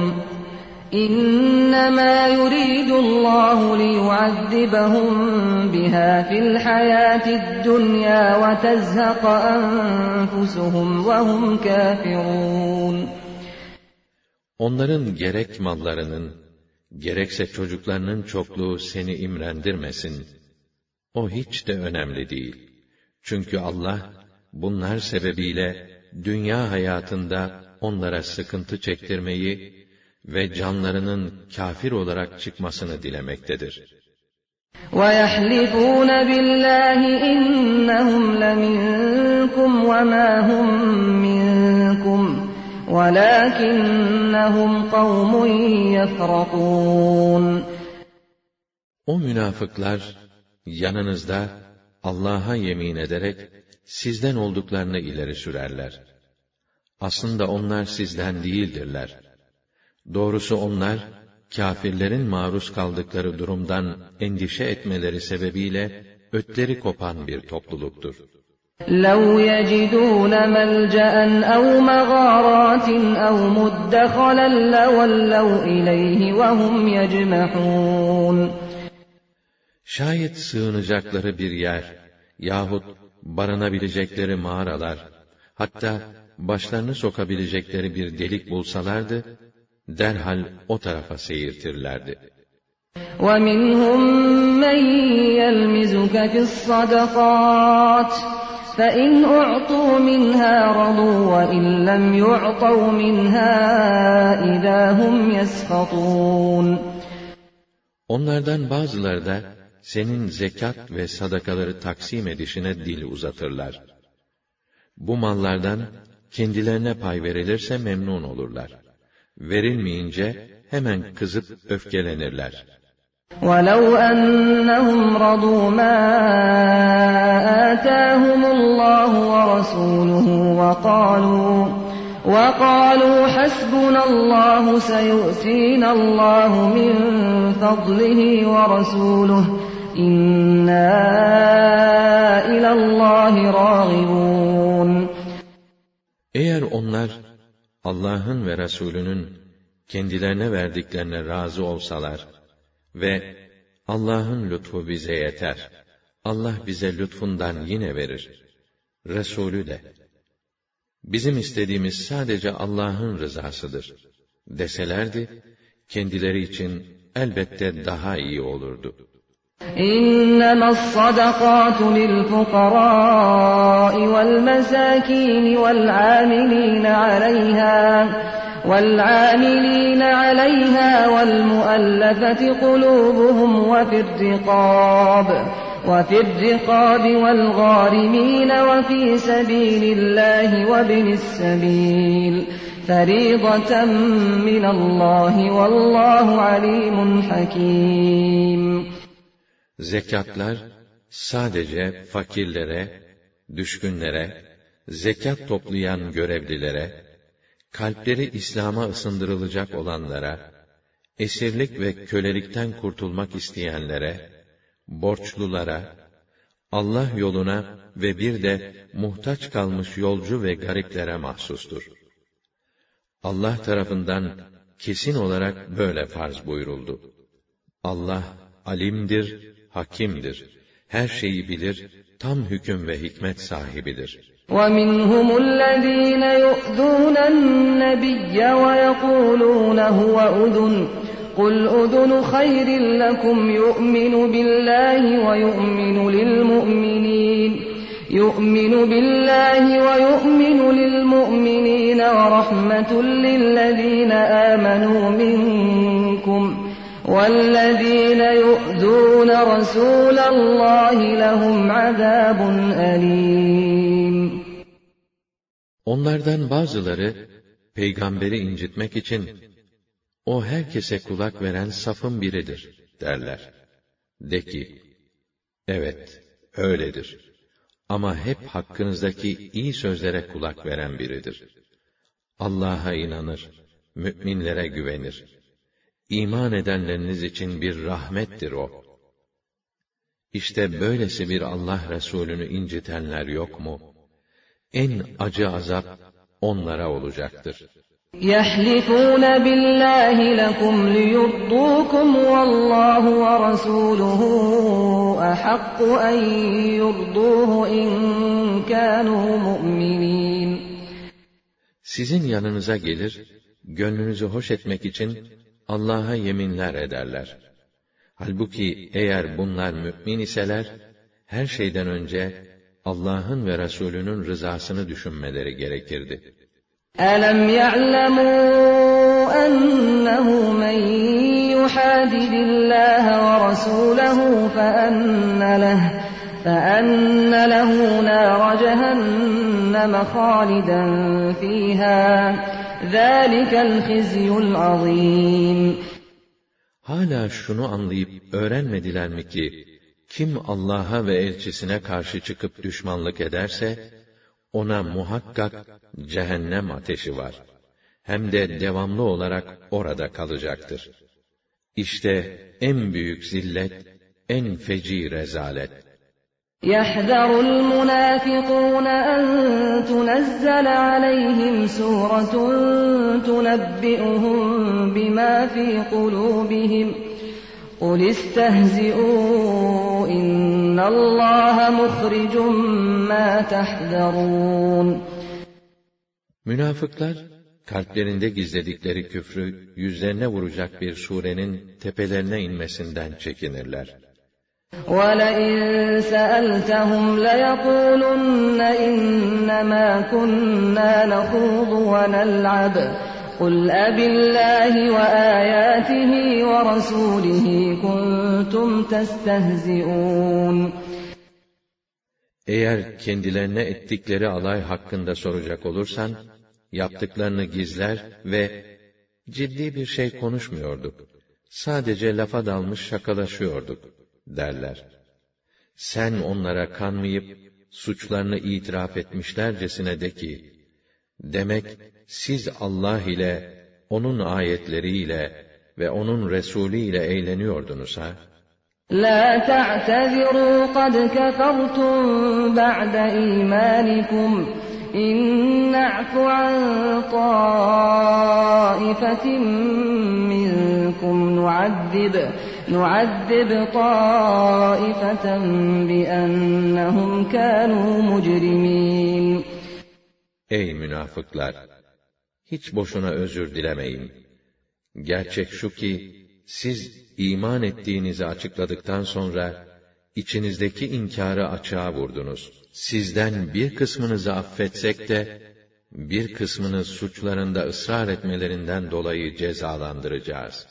إِنَّمَا يُرِيدُ اللَّهُ لِيُعَذِّبَهُم بِهَا فِي الْحَيَاةِ الدُّنْيَا وَتَزْهَقَ أَنفُسُهُمْ وَهُمْ كَافِرُونَ. Onların gerek mallarının, gerekse çocuklarının çokluğu seni imrendirmesin. O hiç de önemli değil. Çünkü Allah, bunlar sebebiyle dünya hayatında onlara sıkıntı çektirmeyi ve canlarının kâfir olarak çıkmasını dilemektedir. وَيَحْلِفُونَ بِاللَّهِ إِنَّهُمْ لَمِنكُمْ وَمَا هُمْ مِنكُمْ وَلَكِنَّهُمْ قَوْمٌ يَفْرَقُونَ. O münafıklar yanınızda Allah'a yemin ederek sizden olduklarını ileri sürerler. Aslında onlar sizden değildirler. Doğrusu onlar, kâfirlerin maruz kaldıkları durumdan endişe etmeleri sebebiyle ötleri kopan bir topluluktur. لَوْ يَجِدُونَ مَلْجَأً أَوْ مَغَارَاتٍ أَوْ مُدَّخَلًا لَوَلَّوْا إِلَيْهِ وَهُمْ يَجْمَحُونَ. Şayet sığınacakları bir yer yahut barınabilecekleri mağaralar, hatta başlarını sokabilecekleri bir delik bulsalardı, derhal o tarafa seyirtirlerdi. وَمِنْهُمْ مَنْ يَلْمِزُكَ فِي الصَّدَقَاتِ فَإِنْ أُعْطُوا مِنْهَا رَضُوا وَإِنْ لَمْ يُعْطَوْا مِنْهَا إِذَا هُمْ يَسْخَطُونَ. Onlardan bazıları da senin zekat ve sadakaları taksim edişine dil uzatırlar. Bu mallardan kendilerine pay verilirse memnun olurlar. Verilmeyince hemen kızıp öfkelenirler. وَلَوْ أَنَّهُمْ رَضُوا مَا آتَاهُمُ اللَّهُ وَرَسُولُهُ وَقَالُوا وَقَالُوا حَسْبُنَا اللَّهُ سَيُؤْتِينَا اللَّهُ مِنْ فَضْلِهِ وَرَسُولُهُ إِنَّا إِلَى اللَّهِ رَاغِبُونَ. Eğer onlar Allah'ın ve Resulünün kendilerine verdiklerine razı olsalar ve Allah'ın lütfu bize yeter, Allah bize lütfundan yine verir, Resulü de, bizim istediğimiz sadece Allah'ın rızasıdır deselerdi, kendileri için elbette daha iyi olurdu. إنما الصدقات للفقراء والمساكين والعاملين عليها والعاملين عليها والمؤلفة قلوبهم وفي الرقاب وفي الرقاب والغارمين وفي سبيل الله وابن السبيل فريضة من الله والله عليم حكيم. Zekatlar sadece fakirlere, düşkünlere, zekat toplayan görevlilere, kalpleri İslam'a ısındırılacak olanlara, esirlik ve kölelikten kurtulmak isteyenlere, borçlulara, Allah yoluna ve bir de muhtaç kalmış yolcu ve gariplere mahsustur. Allah tarafından kesin olarak böyle farz buyuruldu. Allah alimdir, hakimdir. Her şeyi bilir, tam hüküm ve hikmet sahibidir. وَمِنْهُمُ الَّذ۪ينَ يُؤْذُونَ النَّبِيَّ وَيَقُولُونَ هُوَ أُذُنٌ قُلْ أُذُنُ خَيْرٍ لَكُمْ يُؤْمِنُ بِاللّٰهِ وَيُؤْمِنُ لِلْمُؤْمِنِينَ يُؤْمِنُ بِاللّٰهِ وَيُؤْمِنُ لِلْمُؤْمِنِينَ وَرَحْمَةٌ لِلَّذ۪ينَ آمَنُوا مِنْكُمْ وَالَّذ۪ينَ يُؤْذُونَ رَسُولَ اللّٰهِ لَهُمْ عَذَابٌ أَلِيمٌ. Onlardan bazıları, peygamberi incitmek için, o herkese kulak veren safın biridir, derler. De ki, evet, öyledir. Ama hep hakkınızdaki iyi sözlere kulak veren biridir. Allah'a inanır, müminlere güvenir. İman edenleriniz için bir rahmettir o. İşte böylesi bir Allah Resulü'nü incitenler yok mu? En acı azap onlara olacaktır. يَحْلِفُونَ بِاللّٰهِ لَكُمْ لِيُرْضُوكُمْ وَاللّٰهُ وَرَسُولُهُ أَحَقُّ أَنْ يُرْضُوهُ إِنْ كَانُوا مُؤْمِنِينَ. Sizin yanınıza gelir, gönlünüzü hoş etmek için Allah'a yeminler ederler. Halbuki eğer bunlar mümin iseler, her şeyden önce Allah'ın ve Resulünün rızasını düşünmeleri gerekirdi. أَلَمْ يَعْلَمُوا أَنَّهُ مَنْ يُحَادِدِ اللّٰهَ وَرَسُولَهُ فَأَنَّ لَهُ فَأَنَّ لَهُ نَارَ جَهَنَّمَ خَالِدًا فِيهَا ذَٰلِكَ الْخِزْيُ الْعَظِيمُ. Hala şunu anlayıp öğrenmediler mi ki, kim Allah'a ve elçisine karşı çıkıp düşmanlık ederse, ona muhakkak cehennem ateşi var. Hem de devamlı olarak orada kalacaktır. İşte en büyük zillet, en feci rezalet. يَحْذَرُ الْمُنَافِقُونَ أَنْ تُنَزَّلَ عَلَيْهِمْ سُورَةٌ تُنَبِّئُهُم بِمَا فِي قُلُوبِهِمْ قُلِ اسْتَهْزِئُوا إِنَّ اللّٰهَ مُخْرِجٌ مَا تَحْذَرُونَ. Münafıklar, kalplerinde gizledikleri küfrü yüzlerine vuracak bir surenin tepelerine inmesinden çekinirler. وَلَئِنْ سَأَلْتَهُمْ لَيَقُولُنَّ إِنَّمَا كُنَّا نَخُوضُ وَنَلْعَبُ قُلْ أَبِاللّٰهِ وَآيَاتِهِ وَرَسُولِهِ كُنْتُمْ تَسْتَهْزِئُونَ. Eğer kendilerine ettikleri alay hakkında soracak olursan, yaptıklarını gizler ve ciddi bir şey konuşmuyorduk, sadece lafa dalmış şakalaşıyorduk derler. Sen onlara kanmayıp, suçlarını itiraf etmişlercesine de ki, demek siz Allah ile, onun ayetleriyle ve onun Resulü ile eğleniyordunuz ha? لَا تَعْتَذِرُوا قَدْ كَفَرْتُمْ بَعْدَ إِيمَانِكُمْ إِنْ نَعْفُ عَنْ طَائِفَةٍ مِّنْكُمْ نُعَذِّبْ نُعَذِّبْ طَائِفَةً بِأَنَّهُمْ كَانُوا مُجْرِمِينَ. Ey münafıklar! Hiç boşuna özür dilemeyin. Gerçek şu ki, siz iman ettiğinizi açıkladıktan sonra, içinizdeki inkârı açığa vurdunuz. Sizden bir kısmınızı affetsek de, bir kısmını suçlarında ısrar etmelerinden dolayı cezalandıracağız.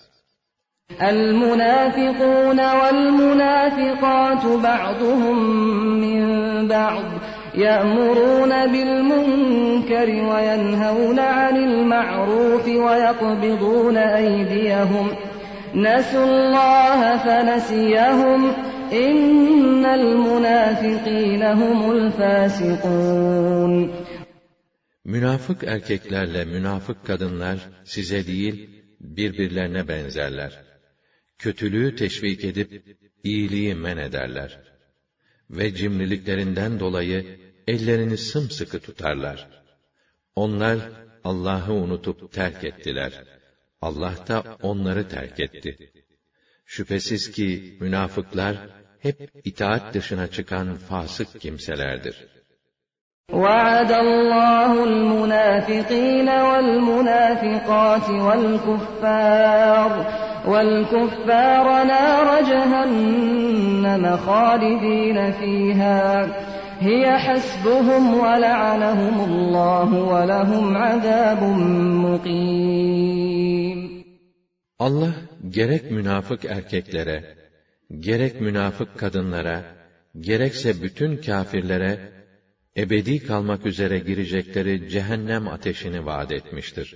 الْمُنَافِقُونَ وَالْمُنَافِقَاتُ بَعْضُهُمْ مِنْ بَعْضٍ يَأْمُرُونَ بِالْمُنْكَرِ وَيَنْهَوْنَ عَنِ الْمَعْرُوفِ وَيَقْبِضُونَ أَيْدِيَهُمْ نَسُوا اللَّهَ فَنَسِيَهُمْ إِنَّ الْمُنَافِقِينَ هُمُ الْفَاسِقُونَ. Münafık erkeklerle münafık kadınlar size değil, birbirlerine benzerler. Kötülüğü teşvik edip, iyiliği men ederler. Ve cimriliklerinden dolayı ellerini sımsıkı tutarlar. Onlar Allah'ı unutup terk ettiler. Allah da onları terk etti. Şüphesiz ki münafıklar hep itaat dışına çıkan fasık kimselerdir. وَعَدَ اللّٰهُ الْمُنَافِقِينَ وَالْمُنَافِقَاتِ وَالْكُفَّارَ وَالْكُفَّارَ نَارَ جَهَنَّمَ خَالِدِينَ فِيهَا هِيَ حَسْبُهُمْ وَلَعَنَهُمُ اللّٰهُ وَلَهُمْ عَذَابٌ مُقِيمٌ. Allah gerek münafık erkeklere, gerek münafık kadınlara, gerekse bütün kâfirlere ebedi kalmak üzere girecekleri cehennem ateşini vaat etmiştir.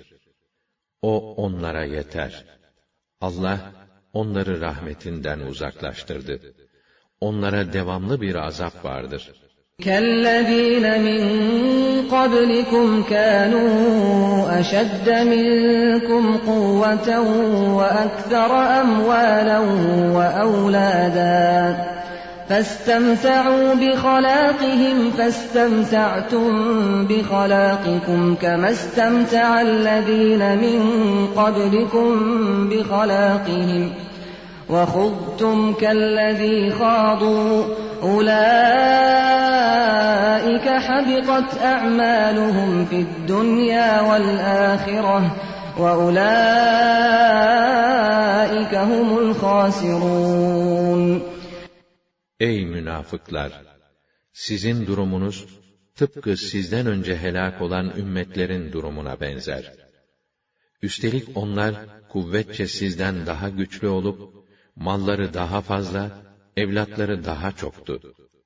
O onlara yeter. Allah onları rahmetinden uzaklaştırdı. Onlara devamlı bir azap vardır. كَالَّذ۪ينَ مِنْ قَبْلِكُمْ كَانُوا أَشَدَّ مِنْكُمْ قُوَّةً وَأَكْثَرَ أَمْوَالًا وَأَوْلَادًا فَاسْتَمْتَعُوا بِخَلَاقِهِمْ فَاسْتَمْتَعْتُمْ بِخَلَاقِكُمْ كَمَا اسْتَمْتَعَ الَّذ۪ينَ مِنْ قَبْلِكُمْ بِخَلَاقِهِمْ وَخُضْتُمْ كَالَّذ۪ي خَاضُوا أُولَٰئِكَ حَبِطَتْ أَعْمَالُهُمْ فِي الدُّنْيَا وَالْآخِرَةِ وَأُولَٰئِكَ هُمُ الْخَاسِرُونَ. Ey münafıklar! Sizin durumunuz, tıpkı sizden önce helak olan ümmetlerin durumuna benzer. Üstelik onlar, kuvvetçe sizden daha güçlü olup, malları daha fazla, evlatları daha çoktu.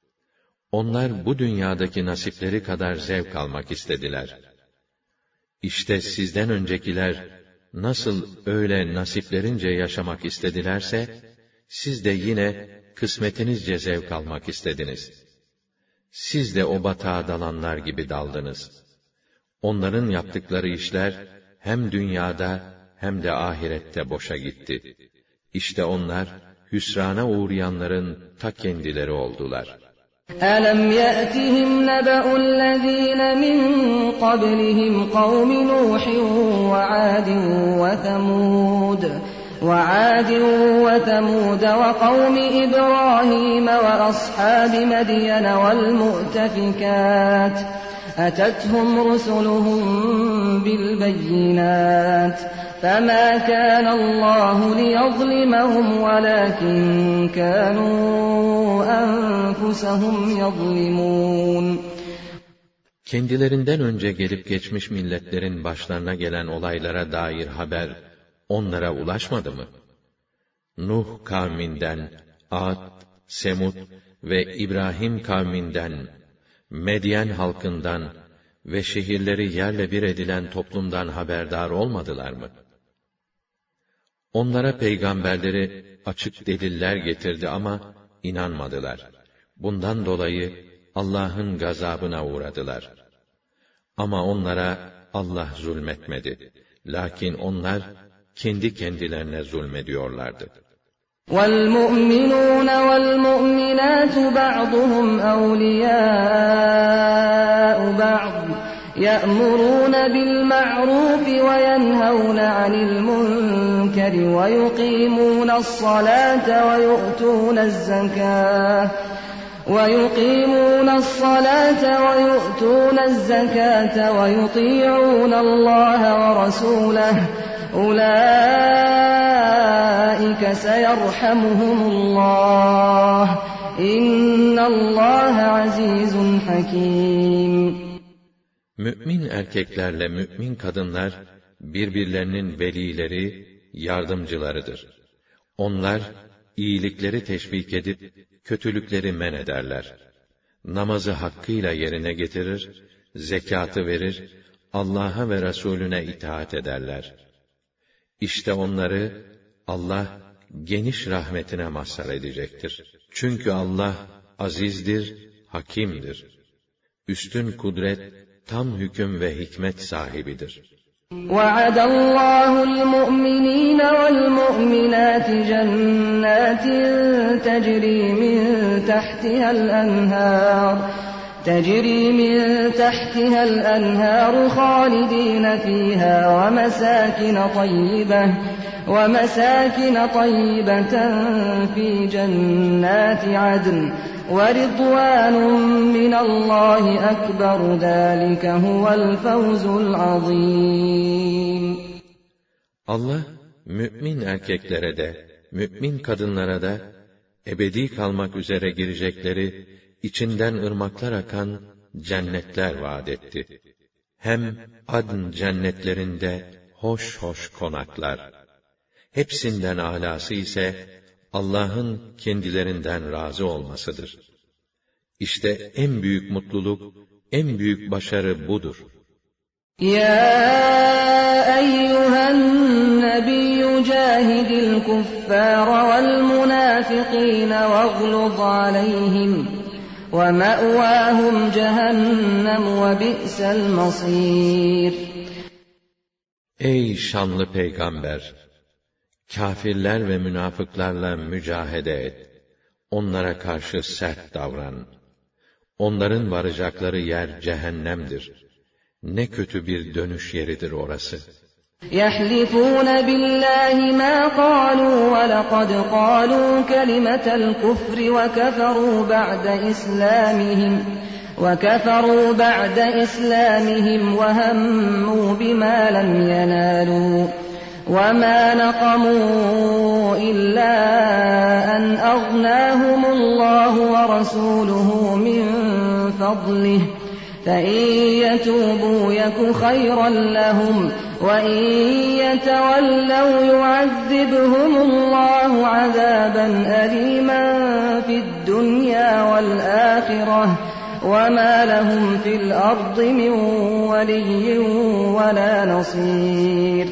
Onlar bu dünyadaki nasipleri kadar zevk almak istediler. İşte sizden öncekiler, nasıl öyle nasiplerince yaşamak istedilerse, siz de yine kısmetinizce zevk almak istediniz. Siz de o batağa dalanlar gibi daldınız. Onların yaptıkları işler, hem dünyada hem de ahirette boşa gitti. İşte onlar, hüsrana uğrayanların ta kendileri oldular. أَلَمْ يَأْتِهِمْ نَبَأُ الَّذ۪ينَ مِنْ قَبْلِهِمْ قَوْمِ نُوحٍ وَعَادٍ وَثَمُودَ وَعَادٍ وَثَمُودَ وَقَوْمِ إِبْرَاهِيمَ وَأَصْحَابِ مَدْيَنَ وَالْمُؤْتَفِكَاتِ أَتَتْهُمْ رُسُلُهُم بِالْبَيِّنَاتِ فَمَا كَانَ اللّٰهُ لِيَظْلِمَهُمْ وَلَكِنْ كَانُوا أَنفُسَهُمْ يَظْلِمُونَ. Kendilerinden önce gelip geçmiş milletlerin başlarına gelen olaylara dair haber onlara ulaşmadı mı? Nuh kavminden, Ad, Semud ve İbrahim kavminden, Medyen halkından ve şehirleri yerle bir edilen toplumdan haberdar olmadılar mı? Onlara peygamberleri açık deliller getirdi ama inanmadılar. Bundan dolayı Allah'ın gazabına uğradılar. Ama onlara Allah zulmetmedi. Lakin onlar kendi kendilerine zulmediyorlardı. وَالْمُؤْمِنُونَ وَالْمُؤْمِنَاتُ بَعْضُهُمْ أَوْلِيَاءُ بَعْضٍ يَأْمُرُونَ بِالْمَعْرُوفِ وَيَنْهَوْنَ عَنِ الْمُنكَرِ وَيُقِيمُونَ الصَّلَاةَ وَيُؤْتُونَ الزَّكَاةَ وَيُقِيمُونَ الصَّلَاةَ وَيُؤْتُونَ الزَّكَاةَ وَيُطِيعُونَ اللَّهَ وَرَسُولَهُ أُولَٰئِكَ سَيَرْحَمُهُمُ اللّٰهُ إِنَّ اللّٰهَ عَزِيزٌ حَكِيمٌ. Mümin erkeklerle mümin kadınlar birbirlerinin velileri, yardımcılarıdır. Onlar iyilikleri teşvik edip kötülükleri men ederler. Namazı hakkıyla yerine getirir, zekatı verir, Allah'a ve Resulüne itaat ederler. İşte onları Allah geniş rahmetine mazhar edecektir. Çünkü Allah azizdir, hakimdir. Üstün kudret, tam hüküm ve hikmet sahibidir. وَعَدَ اللّٰهُ الْمُؤْمِنِينَ وَالْمُؤْمِنَاتِ جَنَّاتٍ تَجْرِي مِنْ تَحْتِهَا الْأَنْهَارُ تَجْرِي مِنْ تَحْتِهَا الْأَنْهَارُ خَالِدِينَ فِيهَا وَمَسَاكِنَ طَيِّبَةً وَمَسَاكِنَ طَيِّبَةً فِي جَنَّاتِ عَدْنٍ وَرِضْوَانٌ مِّنَ اللّٰهِ أَكْبَرُ ذَٰلِكَ هُوَ الْفَوْزُ الْعَظِيمُ. Allah, mümin erkeklere de, mümin kadınlara da, ebedi kalmak üzere girecekleri, içinden ırmaklar akan cennetler vaat etti. Hem adn cennetlerinde hoş hoş konaklar. Hepsinden âlâsı ise, Allah'ın kendilerinden razı olmasıdır. İşte en büyük mutluluk, en büyük başarı budur. Ya eyyühen nebiyyü cahidil kuffâra vel münâfikîne vegluz aleyhim ve me'vâhum cehennem ve bi'sel masîr. Ey şanlı peygamber! Kâfirler ve münafıklarla mücahede et. Onlara karşı sert davran. Onların varacakları yer cehennemdir. Ne kötü bir dönüş yeridir orası. يَحْلِفُونَ بِاللّٰهِ مَا قَالُوا وَلَقَدْ قَالُوا كَلِمَةَ الْكُفْرِ وَكَفَرُوا بَعْدَ إِسْلَامِهِمْ وَكَفَرُوا بَعْدَ إِسْلَامِهِمْ وَهَمُّوا بِمَا لَمْ يَنَالُوا وَمَا نَقَمُوا إِلَّا أَنْ أَغْنَاهُمُ اللّٰهُ وَرَسُولُهُ مِنْ فَضْلِهِ فَإِنْ يَتُوبُوا يَكُ خَيْرًا لَهُمْ وَإِنْ يَتَوَلَّوْا يُعَذِّبْهُمُ اللّٰهُ عَذَابًا أَلِيمًا فِي الدُّنْيَا وَالْآخِرَةِ وَمَا لَهُمْ فِي الْأَرْضِ مِنْ وَلِيٍّ وَلَا نَصِيرٍ.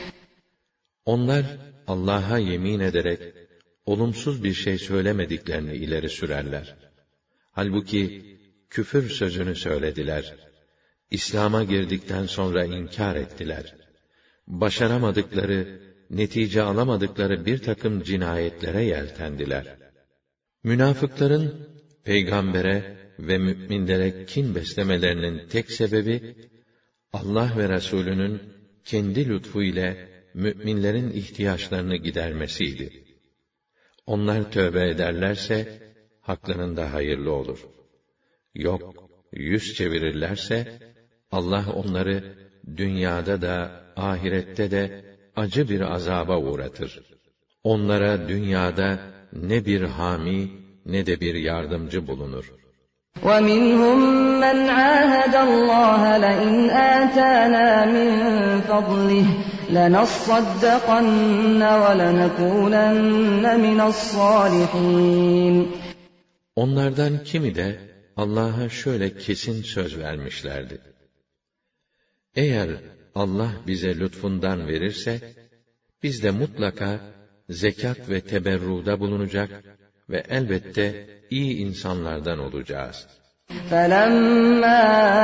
Onlar Allah'a yemin ederek olumsuz bir şey söylemediklerini ileri sürerler. Halbuki küfür sözünü söylediler. İslam'a girdikten sonra inkar ettiler. Başaramadıkları, netice alamadıkları bir takım cinayetlere yeltendiler. Münafıkların peygambere ve müminlere kin beslemelerinin tek sebebi Allah ve Resulünün kendi lütfu ile müminlerin ihtiyaçlarını gidermesiydi. Onlar tövbe ederlerse haklarında hayırlı olur. Yok, yüz çevirirlerse Allah onları dünyada da ahirette de acı bir azaba uğratır. Onlara dünyada ne bir hami ne de bir yardımcı bulunur. وَمِنْهُمْ مَنْ عَاهَدَ اللّٰهَ لَئِنْ آتَانَا مِنْ فَضْلِهِ لَنَصَّدَّقَنَّ وَلَنَكُونَنَّ مِنَ الصَّالِحِينَ. Onlardan kimi de Allah'a şöyle kesin söz vermişlerdi. Eğer Allah bize lütfundan verirse, biz de mutlaka zekat ve teberruda bulunacak ve elbette iyi insanlardan olacağız. فَلَمَّا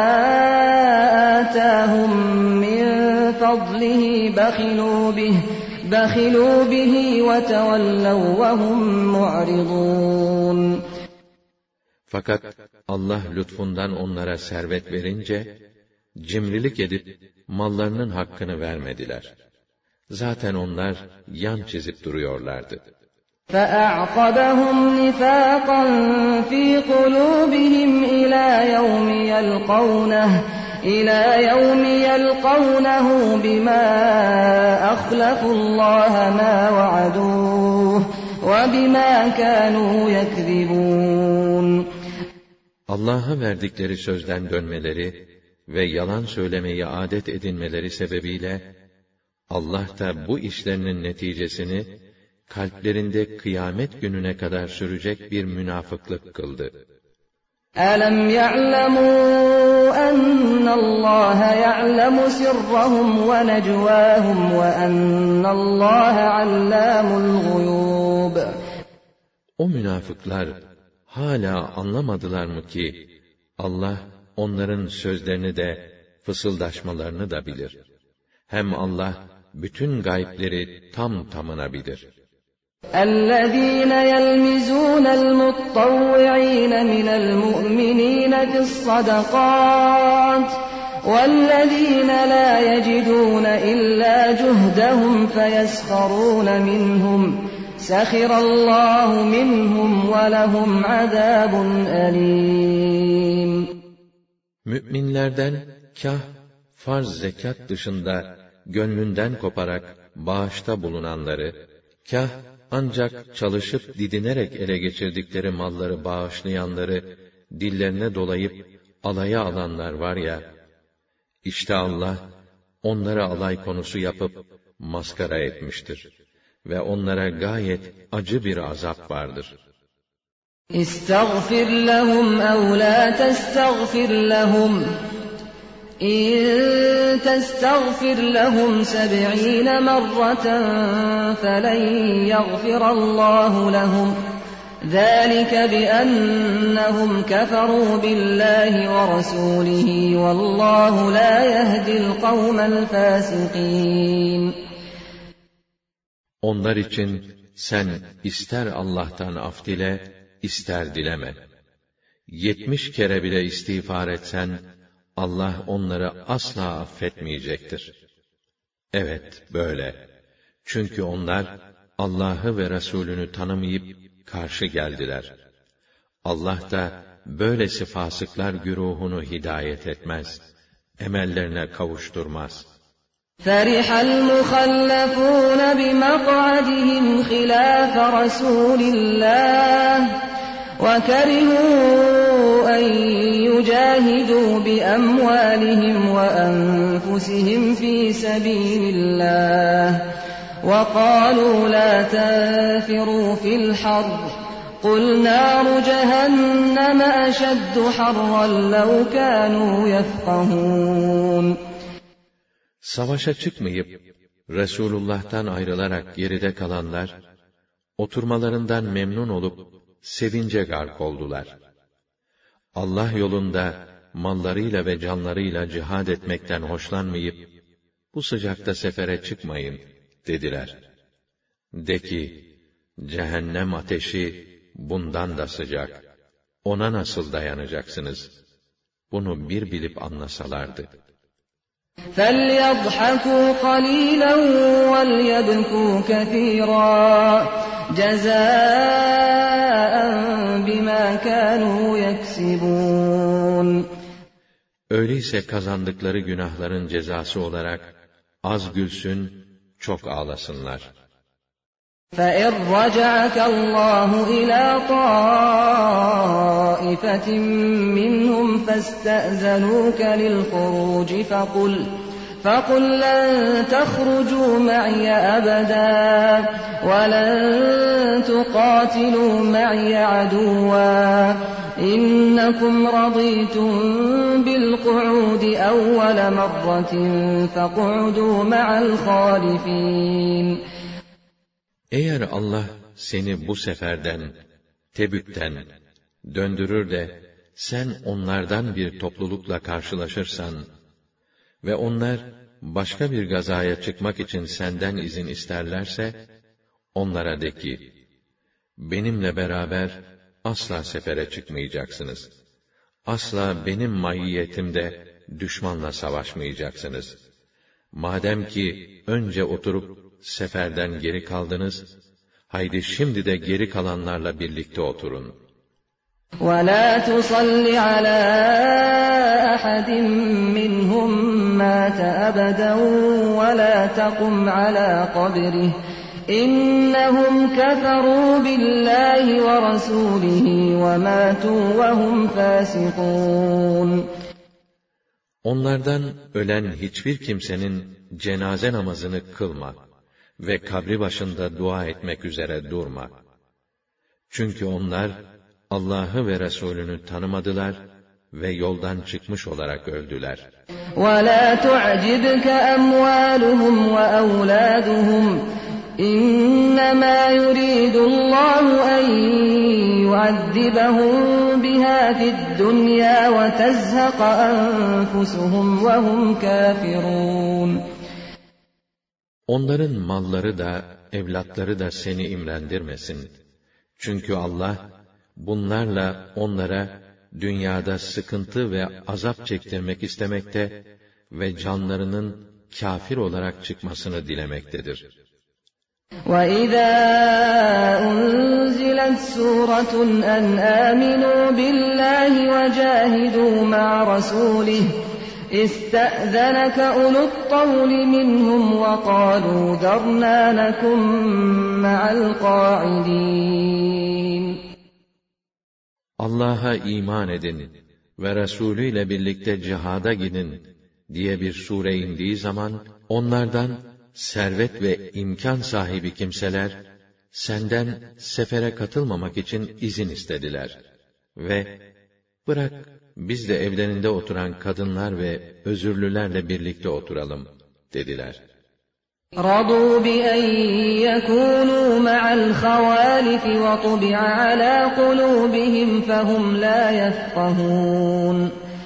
آتَاهُمْ مِنْ فَضْلِهِ بَخِلُوا بِهِ بَخِلُوا بِهِ وَتَوَلَّوْا وَهُمْ مُعْرِضُونَ. Fakat Allah lütfundan onlara servet verince, cimrilik edip mallarının hakkını vermediler. Zaten onlar yan çizip duruyorlardı. فَأَعْقَبَهُمْ نِفَاقًا فِي قُلُوبِهِمْ إِلَى يَوْمِ يَلْقَوْنَهُ إِلَى يَوْمِ يَلْقَوْنَهُ بِمَا أَخْلَفُوا اللّٰهَ مَا وَعَدُوهُ وَبِمَا كَانُوا يَكْذِبُونَ. Allah'a verdikleri sözden dönmeleri ve yalan söylemeyi adet edinmeleri sebebiyle, Allah da bu işlerinin neticesini, kalplerinde kıyamet gününe kadar sürecek bir münafıklık kıldı. أَلَمْ يَعْلَمُوا أَنَّ اللّٰهَ يَعْلَمُ سِرَّهُمْ وَنَجْوَاهُمْ وَأَنَّ اللّٰهَ عَلَّامُ الْغُيُوبِ. O münafıklar hala anlamadılar mı ki, Allah onların sözlerini de, fısıldaşmalarını da bilir. Hem Allah, bütün gaybleri tam tamına bilir. اَلَّذ۪ينَ يَلْمِزُونَ الْمُطَّوِّع۪ينَ مِنَ الْمُؤْمِن۪ينَ فِي الصَّدَقَاتِ وَالَّذ۪ينَ لَا يَجِدُونَ إِلَّا جُهْدَهُمْ فَيَسْخَرُونَ مِنْهُمْ سَخِرَ اللّٰهُ مِنْهُمْ وَلَهُمْ عَذَابٌ أَلِيمٌ. Müminlerden kâh farz zekat dışında gönlünden koparak bağışta bulunanları, kâh ancak çalışıp didinerek ele geçirdikleri malları bağışlayanları dillerine dolayıp alaya alanlar var ya, işte Allah onları alay konusu yapıp maskara etmiştir ve onlara gayet acı bir azap vardır. İstagfir lehum ev la testagfir lehum İn testagfir lehum seb'ine merraten felen yagfirallahu lehum ذَٰلِكَ بِأَنَّهُمْ كَفَرُوا بِاللّٰهِ وَرَسُولِهِ وَاللّٰهُ لَا يَهْدِي الْقَوْمَ الْفَاسِقِينَ. Onlar için sen ister Allah'tan af dile, ister dileme. Yetmiş kere bile istiğfar etsen, Allah onları asla affetmeyecektir. Evet, böyle. Çünkü onlar, Allah'ı ve Resulünü tanımayıp, karşı geldiler. Allah da, böylesi fasıklar güruhunu hidayet etmez, emellerine kavuşturmaz. فَرِحَ الْمُخَلَّفُونَ بِمَقْعَدِهِمْ خِلَافَ رَسُولِ اللّٰهِ وَكَرِهُوا أَنْ يُجَاهِدُوا بِأَمْوَالِهِمْ وَأَنْفُسِهِمْ فِي سَبِيلِ اللّٰهِ وَقَالُوا لَا تَنْفِرُوا فِي الْحَرِّ قُلْ نَارُ جَهَنَّمَ أَشَدُّ حَرًّا لَوْ كَانُوا يَفْقَهُونَ. Savaşa çıkmayıp, Resulullah'tan ayrılarak geride kalanlar, oturmalarından memnun olup, sevince gark oldular. Allah yolunda, mallarıyla ve canlarıyla cihad etmekten hoşlanmayıp, bu sıcakta sefere çıkmayın, dediler. De ki, cehennem ateşi bundan da sıcak. Ona nasıl dayanacaksınız? Bunu bir bilip anlasalardı. فَلْيَضْحَكُوا قَلِيلًا وَلْيَبْكُوا كَثِيرًا جَزَاءً بِمَا كَانُوا يَكْسِبُونَ. Öyleyse kazandıkları günahların cezası olarak az gülsün, çok ağlasınlar. فَإِنْ رَجَعَكَ اللّٰهُ إِلَى طَائِفَةٍ مِّنْهُمْ فَاسْتَأْذَنُوكَ لِلْخُرُوجِ فَقُلْ فَقُلْ لَنْ تَخْرُجُوا مَعِيَ أَبَدًا وَلَنْ تُقَاتِلُوا مَعِيَ عَدُوًّا إِنَّكُمْ رَضِيتُمْ بِالْقُعُودِ أَوَّلَ مَرَّةٍ فَاقْعُدُوا مَعَ الْخَالِفِينَ. Eğer Allah seni bu seferden, Tebük'ten döndürür de, sen onlardan bir toplulukla karşılaşırsan ve onlar başka bir gazaya çıkmak için senden izin isterlerse, onlara de ki, benimle beraber asla sefere çıkmayacaksınız. Asla benim maiyetimde düşmanla savaşmayacaksınız. Madem ki önce oturup seferden geri kaldınız, haydi şimdi de geri kalanlarla birlikte oturun. وَلَا تُصَلِّ عَلَى أَحَدٍ مِّنْهُمْ مَاتَ أَبَدًا وَلَا تَقُمْ عَلَى قَبْرِهِ إِنَّهُمْ كَفَرُوا بِاللّٰهِ وَرَسُولِهِ وَمَاتُوا وَهُمْ فَاسِقُونَ. Onlardan ölen hiçbir kimsenin cenaze namazını kılma ve kabri başında dua etmek üzere durma. Çünkü onlar Allah'ı ve Resulünü tanımadılar ve yoldan çıkmış olarak öldüler. وَلَا تُعْجِبْكَ أَمْوَالُهُمْ وَأَوْلَادُهُمْ إِنَّمَا يُرِيدُ اللَّهُ أَن يُعَذِّبَهُم بِهَا فِي الدُّنْيَا وَتَزْهَقَ أَنفُسُهُمْ وَهُمْ كَافِرُونَ. Onların malları da, evlatları da seni imrendirmesin. Çünkü Allah, bunlarla onlara dünyada sıkıntı ve azap çektirmek istemekte ve canlarının kâfir olarak çıkmasını dilemektedir. وَإِذَا أُنْزِلَتْ سُورَةٌ أَنْ آمِنُوا بِاللَّهِ وَجَاهِدُوا مَعَ رَسُولِهِ اسْتَأْذَنَكَ أُولُو الطَّوْلِ مِنْهُمْ وَقَالُوا ذَرْنَا نَكُنْ مَعَ الْقَاعِدِينَ. Allah'a iman edin ve Resulü ile birlikte cihada gidin diye bir sure indiği zaman, onlardan servet ve imkan sahibi kimseler, senden sefere katılmamak için izin istediler. Ve, bırak biz de evlerinde oturan kadınlar ve özürlülerle birlikte oturalım dediler. رَضُوا بِأَن يَكُونُوا مَعَ الْخَوَالِفِ وَطُبِعَ عَلَى قُلُوبِهِمْ فَهُمْ لَا يَفْقَهُونَ.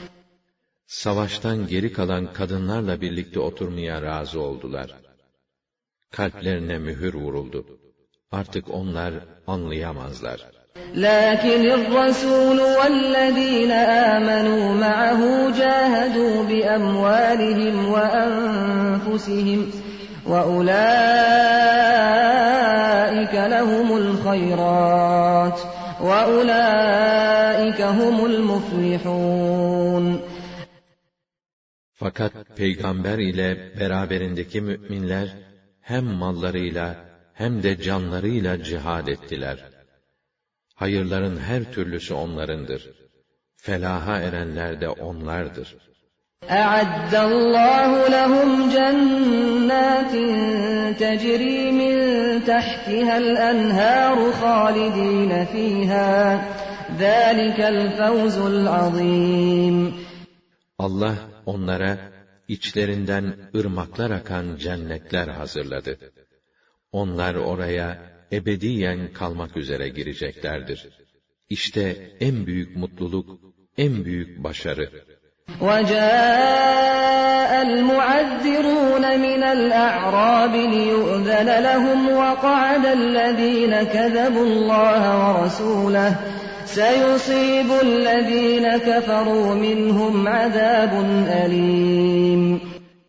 Savaştan geri kalan kadınlarla birlikte oturmaya razı oldular. Kalplerine mühür vuruldu. Artık onlar anlayamazlar. لَكِنِ الرَّسُولُ وَالَّذِينَ آمَنُوا مَعَهُ جَاهَدُوا بِأَمْوَالِهِمْ وَأَنفُسِهِمْ وَأُولَٰئِكَ لَهُمُ الْخَيْرَاتُ وَأُولَٰئِكَ هُمُ الْمُفْلِحُونَ. Fakat Peygamber ile beraberindeki müminler hem mallarıyla hem de canlarıyla cihad ettiler. Hayırların her türlüsü onlarındır. Felaha erenler de onlardır. أَعَدَّ اللَّهُ لَهُمْ جَنَّاتٍ تَجْرِي مِنْ تَحْتِهَا الْأَنْهَارُ خَالِدِينَ فِيهَا ذَلِكَ الْفَوْزُ الْعَظِيمُ. Allah onlara içlerinden ırmaklar akan cennetler hazırladı. Onlar oraya ebediyen kalmak üzere gireceklerdir. İşte en büyük mutluluk, en büyük başarı. وَجَاءَ الْمُعَذِّرُونَ مِنَ الْأَعْرَابِ لِيُؤْذَنَ لَهُمْ وَقَعَدَ الَّذِينَ كَذَبُوا اللَّهَ وَرَسُولَهُ سَيُصِيبُ الَّذِينَ كَفَرُوا مِنْهُمْ عَذَابٌ أَلِيمٌ.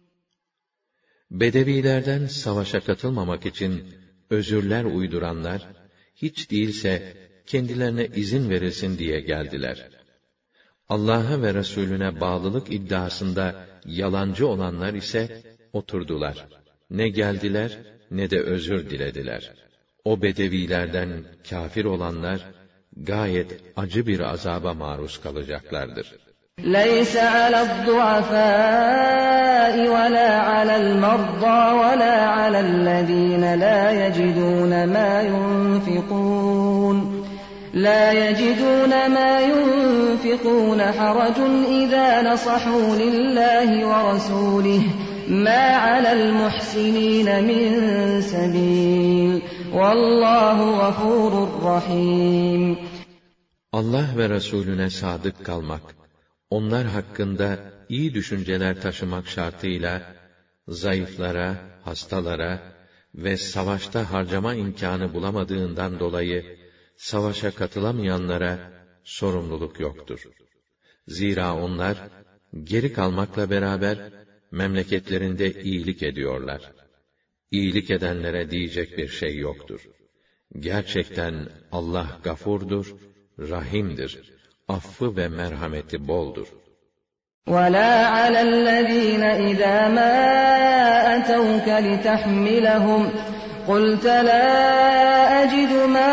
Bedevilerden savaşa katılmamak için özürler uyduranlar, hiç değilse kendilerine izin verilsin diye geldiler. Allah'a ve Resulüne bağlılık iddiasında yalancı olanlar ise oturdular. Ne geldiler ne de özür dilediler. O bedevilerden kâfir olanlar gayet acı bir azaba maruz kalacaklardır. لَيْسَ عَلَى الضُّعَفَاءِ وَلَا عَلَى الْمَرْضَى وَلَا عَلَى الَّذِينَ لَا يَجِدُونَ مَا يُنْفِقُونَ لَا يَجِدُونَ مَا يُنْفِقُونَ حَرَجٌ إِذَا نَصَحُوا لِلَّهِ وَرَسُولِهِ مَا عَلَى الْمُحْسِنِينَ مِنْ سَبِيلٍ وَاللّٰهُ غَفُورٌ رَحِيمٌ. Allah ve Resulüne sadık kalmak, onlar hakkında iyi düşünceler taşımak şartıyla, zayıflara, hastalara ve savaşta harcama imkânı bulamadığından dolayı, savaşa katılamayanlara sorumluluk yoktur. Zira onlar, geri kalmakla beraber, memleketlerinde iyilik ediyorlar. İyilik edenlere diyecek bir şey yoktur. Gerçekten Allah gafurdur, rahimdir, affı ve merhameti boldur. وَلَا عَلَى الَّذِينَ إِذَا مَا أَتَوْكَ لِتَحْمِلَهُمْ قُلْتَ لَا أَجِدُ مَا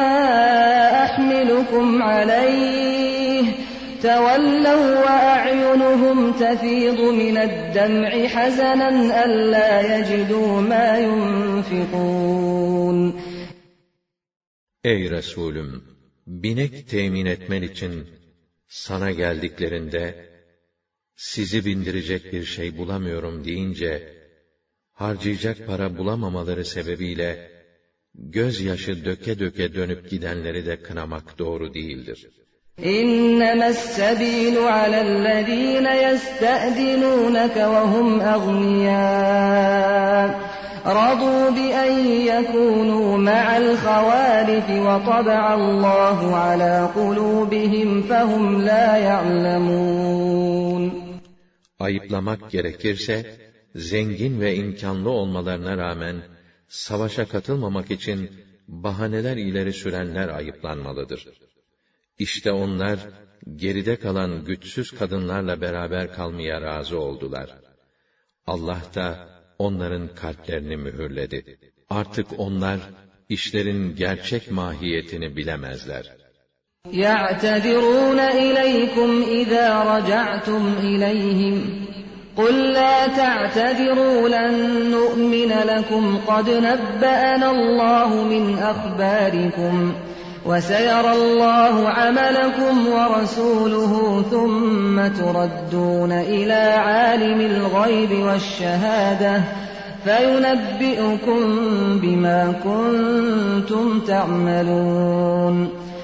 أَحْمِلُكُمْ عَلَيْهِ تَوَلَّوْا وَأَعْيُنُهُمْ تفيض من الدمع حزنا ألا يجدوا ما ينفقون. Ey Resulüm! Binek temin etmen için sana geldiklerinde, sizi bindirecek bir şey bulamıyorum deyince, harcayacak para bulamamaları sebebiyle, gözyaşı döke döke dönüp gidenleri de kınamak doğru değildir. إنما السبيل على الذين يستأذنونك وهم أغنياء رضوا بأن يكونوا مع الخوالف وطبع الله على قلوبهم فهم لا يعلمون. Ayıplamak gerekirse, zengin ve imkanlı olmalarına rağmen, savaşa katılmamak için bahaneler ileri sürenler ayıplanmalıdır. İşte onlar, geride kalan güçsüz kadınlarla beraber kalmaya razı oldular. Allah da onların kalplerini mühürledi. Artık onlar, işlerin gerçek mahiyetini bilemezler. يَعْتَذِرُونَ إِلَيْكُمْ إِذَا رَجَعْتُمْ إِلَيْهِمْ قُلْ لَا تَعْتَذِرُوا لَن نُّؤْمِنَ لَكُمْ قَدْ نَبَّأَنَا اللَّهُ مِنْ أَخْبَارِكُمْ وَسَيَرَى اللَّهُ عَمَلَكُمْ وَرَسُولُهُ ثُمَّ تُرَدُّونَ إِلَى عَالِمِ الْغَيْبِ وَالشَّهَادَةِ فَيُنَبِّئُكُم بِمَا كُنتُمْ تَعْمَلُونَ.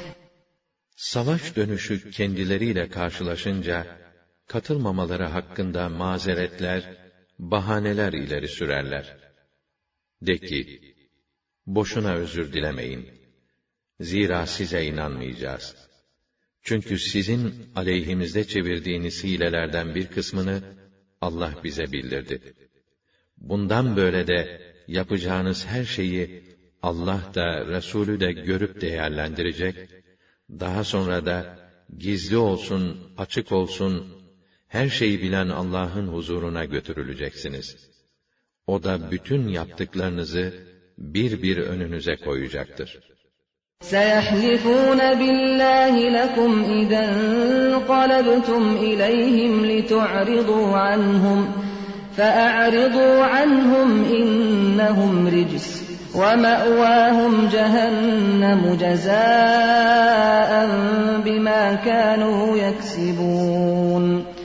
Savaş dönüşü kendileriyle karşılaşınca, katılmamaları hakkında mazeretler, bahaneler ileri sürerler. De ki, boşuna özür dilemeyin. Zira size inanmayacağız. Çünkü sizin aleyhimizde çevirdiğiniz hilelerden bir kısmını Allah bize bildirdi. Bundan böyle de yapacağınız her şeyi Allah da Resulü de görüp değerlendirecek, daha sonra da gizli olsun, açık olsun, her şeyi bilen Allah'ın huzuruna götürüleceksiniz. O da bütün yaptıklarınızı bir bir önünüze koyacaktır. سَيَحْلِفُونَ بِاللَّهِ لَكُمْ إِذَا انقَلَبْتُمْ إِلَيْهِمْ لِتُعْرِضُوا عَنْهُمْ فَأَعْرِضُوا عَنْهُمْ إِنَّهُمْ رِجْسٌ وَمَأْوَاهُمْ جَهَنَّمُ جَزَاءً بِمَا كَانُوا يَكْسِبُونَ.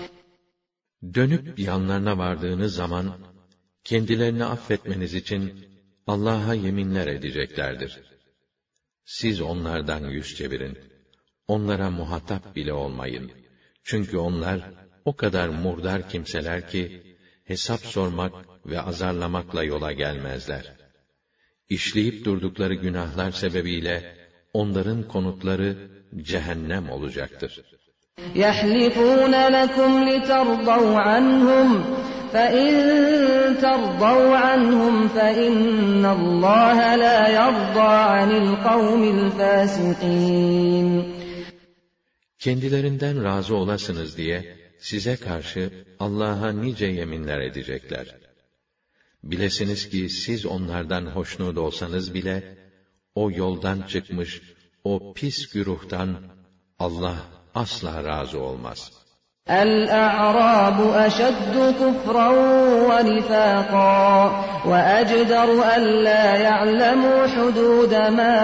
Dönüp yanlarına vardığınız zaman, kendilerini affetmeniz için Allah'a yeminler edeceklerdir. Siz onlardan yüz çevirin. Onlara muhatap bile olmayın. Çünkü onlar o kadar murdar kimseler ki, hesap sormak ve azarlamakla yola gelmezler. İşleyip durdukları günahlar sebebiyle, onların konutları cehennem olacaktır. يَحْلِفُونَ لَكُمْ لِتَرْضَوْا عَنْهُمْ فَإِن تَرْضَوْا عَنْهُمْ فَإِنَّ اللَّهَ لَا يَرْضَى عَنِ الْقَوْمِ الْفَاسِقِينَ. Kendilerinden razı olasınız diye, size karşı Allah'a nice yeminler edecekler. Bilesiniz ki siz onlardan hoşnut olsanız bile, o yoldan çıkmış, o pis güruhtan Allah asla razı olmaz. الْأَعْرَابُ أَشَدُّ كُفْرًا وَنِفَاقًا وَأَجْدَرُ أَلَّا يَعْلَمُوا حُدُودَ مَا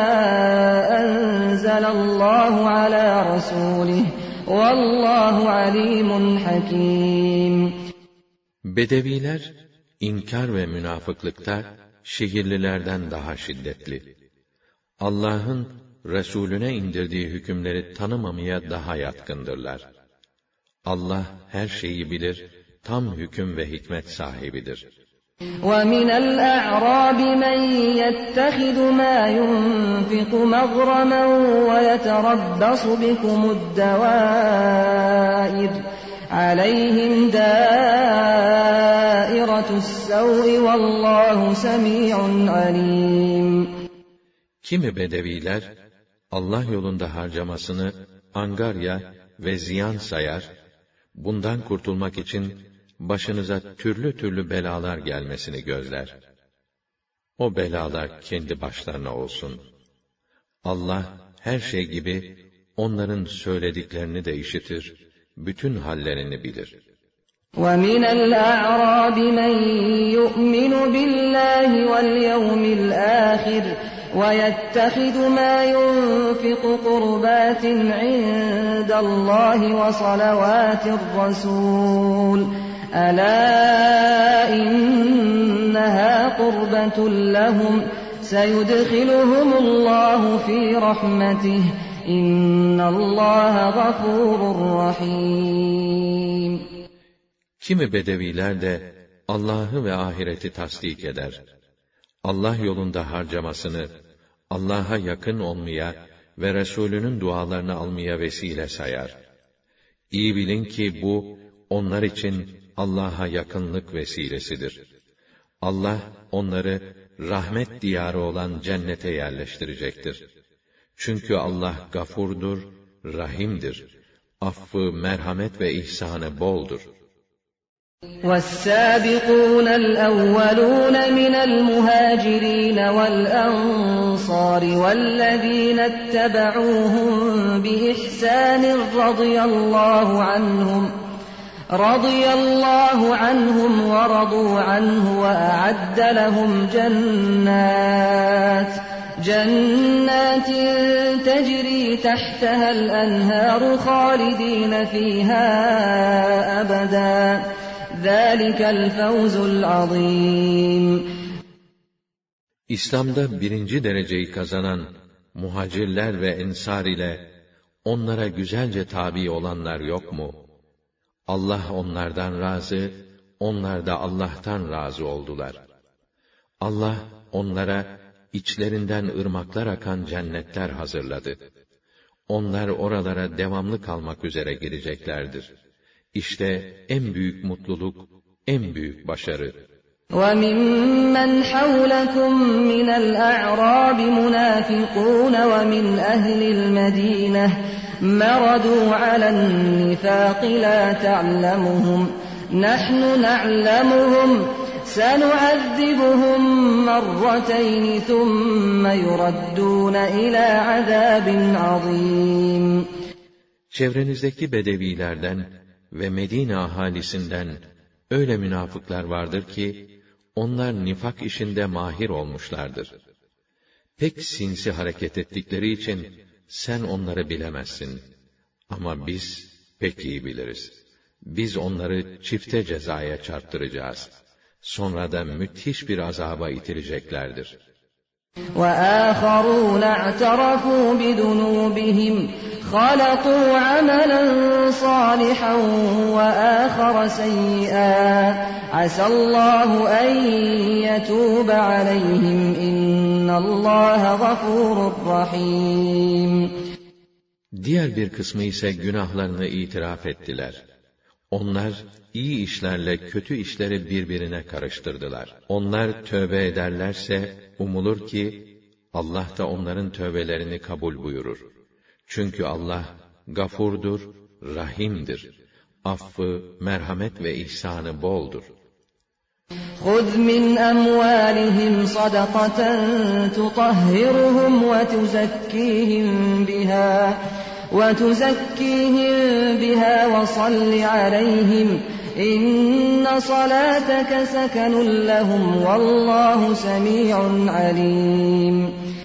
أَنزَلَ اللَّهُ عَلَى رَسُولِهِ وَاللَّهُ عَلِيمٌ حَكِيمٌ. Bedeviler, inkar ve münafıklıkta şehirlilerden daha şiddetli. Allah'ın Resulüne indirdiği hükümleri tanımamaya daha yatkındırlar. Allah her şeyi bilir, tam hüküm ve hikmet sahibidir. وَمِنَ الْأَعْرَابِ مَنْ يَتَّخِذُ مَا يُنْفِقُ مَغْرَمًا وَيَتَرَبَّصُ بِكُمُ الدَّوَائِرَ عَلَيْهِمْ دَائِرَةُ السَّوْءِ وَاللّٰهُ سَمِيعٌ عَلِيمٌ. Kimi bedeviler, Allah yolunda harcamasını angarya ve ziyan sayar, bundan kurtulmak için başınıza türlü türlü belalar gelmesini gözler. O belalar kendi başlarına olsun. Allah her şey gibi onların söylediklerini de işitir, bütün hallerini bilir. وَمِنَ الْأَعْرَابِ مَنْ يُؤْمِنُ بِاللَّهِ وَالْيَوْمِ الْآخِرِ وَيَتَّخِذُ مَا يُنْفِقُ قُرُبَاتٍ عِنْدَ اللَّهِ وَصَلَوَاتِ الرَّسُولِ أَلَا إِنَّهَا قُرْبَةٌ لَهُمْ سَيُدْخِلُهُمُ اللَّهُ فِي رَحْمَتِهِ إِنَّ اللَّهَ غَفُورٌ رَحِيمٌ. Kimi bedeviler de Allah'ı ve ahireti tasdik eder. Allah yolunda harcamasını, Allah'a yakın olmaya ve Resulünün dualarını almaya vesile sayar. İyi bilin ki bu, onlar için Allah'a yakınlık vesilesidir. Allah, onları rahmet diyarı olan cennete yerleştirecektir. Çünkü Allah gafurdur, rahimdir. Affı, merhamet ve ihsanı boldur. وَالسَّابِقُونَ الْأَوَّلُونَ مِنَ الْمُهَاجِرِينَ وَالْأَنصَارِ وَالَّذِينَ اتَّبَعُوهُم بِإِحْسَانٍ رَضِيَ اللَّهُ عَنْهُمْ رَضِيَ اللَّهُ عَنْهُمْ وَرَضُوا عَنْهُ وَأَعَدَّ لَهُمْ جَنَّاتٍ جَنَّاتٍ تَجْرِي تَحْتَهَا الْأَنْهَارُ خَالِدِينَ فِيهَا أَبَدًا ذَٰلِكَ الْفَوْزُ الْعَظِيمُ. İslam'da birinci dereceyi kazanan muhacirler ve ensar ile onlara güzelce tabi olanlar yok mu? Allah onlardan razı, onlar da Allah'tan razı oldular. Allah onlara içlerinden ırmaklar akan cennetler hazırladı. Onlar oralara devamlı kalmak üzere gireceklerdir. İşte en büyük mutluluk, en büyük başarı. وَمِمَّنْ حَوْلَكُمْ مِنَ الْأَعْرَابِ مُنَافِقُونَ وَمِنْ أَهْلِ الْمَدِينَةِ مَرَدُوا عَلَى النِّفَاقِ لَا تَعْلَمُهُمْ نَحْنُ نَعْلَمُهُمْ سَنُعَذِّبُهُمْ مَرَّتَيْنِ ثُمَّ يُرَدُّونَ إِلَى عَذَابٍ عَظِيمٍ. Çevrenizdeki bedevilerden ve Medine ahalisinden öyle münafıklar vardır ki, onlar nifak işinde mahir olmuşlardır. Pek sinsi hareket ettikleri için, sen onları bilemezsin. Ama biz pek iyi biliriz. Biz onları çifte cezaya çarptıracağız. Sonra da müthiş bir azaba itireceklerdir. وَآخَرُونَ اعْتَرَفُوا بِذُنُوبِهِمْ خَلَطُوا عَمَلًا صَالِحًا وَآخَرَ سَيِّئًا عَسَى اللَّهُ أَن يَتُوبَ عَلَيْهِمْ إِنَّ اللَّهَ غَفُورٌ رَحِيمٌ. Diğer bir kısmı ise günahlarını itiraf ettiler. Onlar iyi işlerle kötü işleri birbirine karıştırdılar. Onlar tövbe ederlerse umulur ki Allah da onların tövbelerini kabul buyurur. Çünkü Allah gafurdur, rahimdir. Affı, merhamet ve ihsanı boldur. خُذْ مِنْ أَمْوَالِهِمْ صَدَقَةً تُطَهِّرُهُمْ وَتُزَكِّيهِمْ بِهَا وَتُزَكِّيهِمْ بِهَا وَصَلِّ عَلَيْهِمْ إِنَّ صَلَاتَكَ سَكَنٌ لَهُمْ وَاللَّهُ سَمِيعٌ عَلِيمٌ.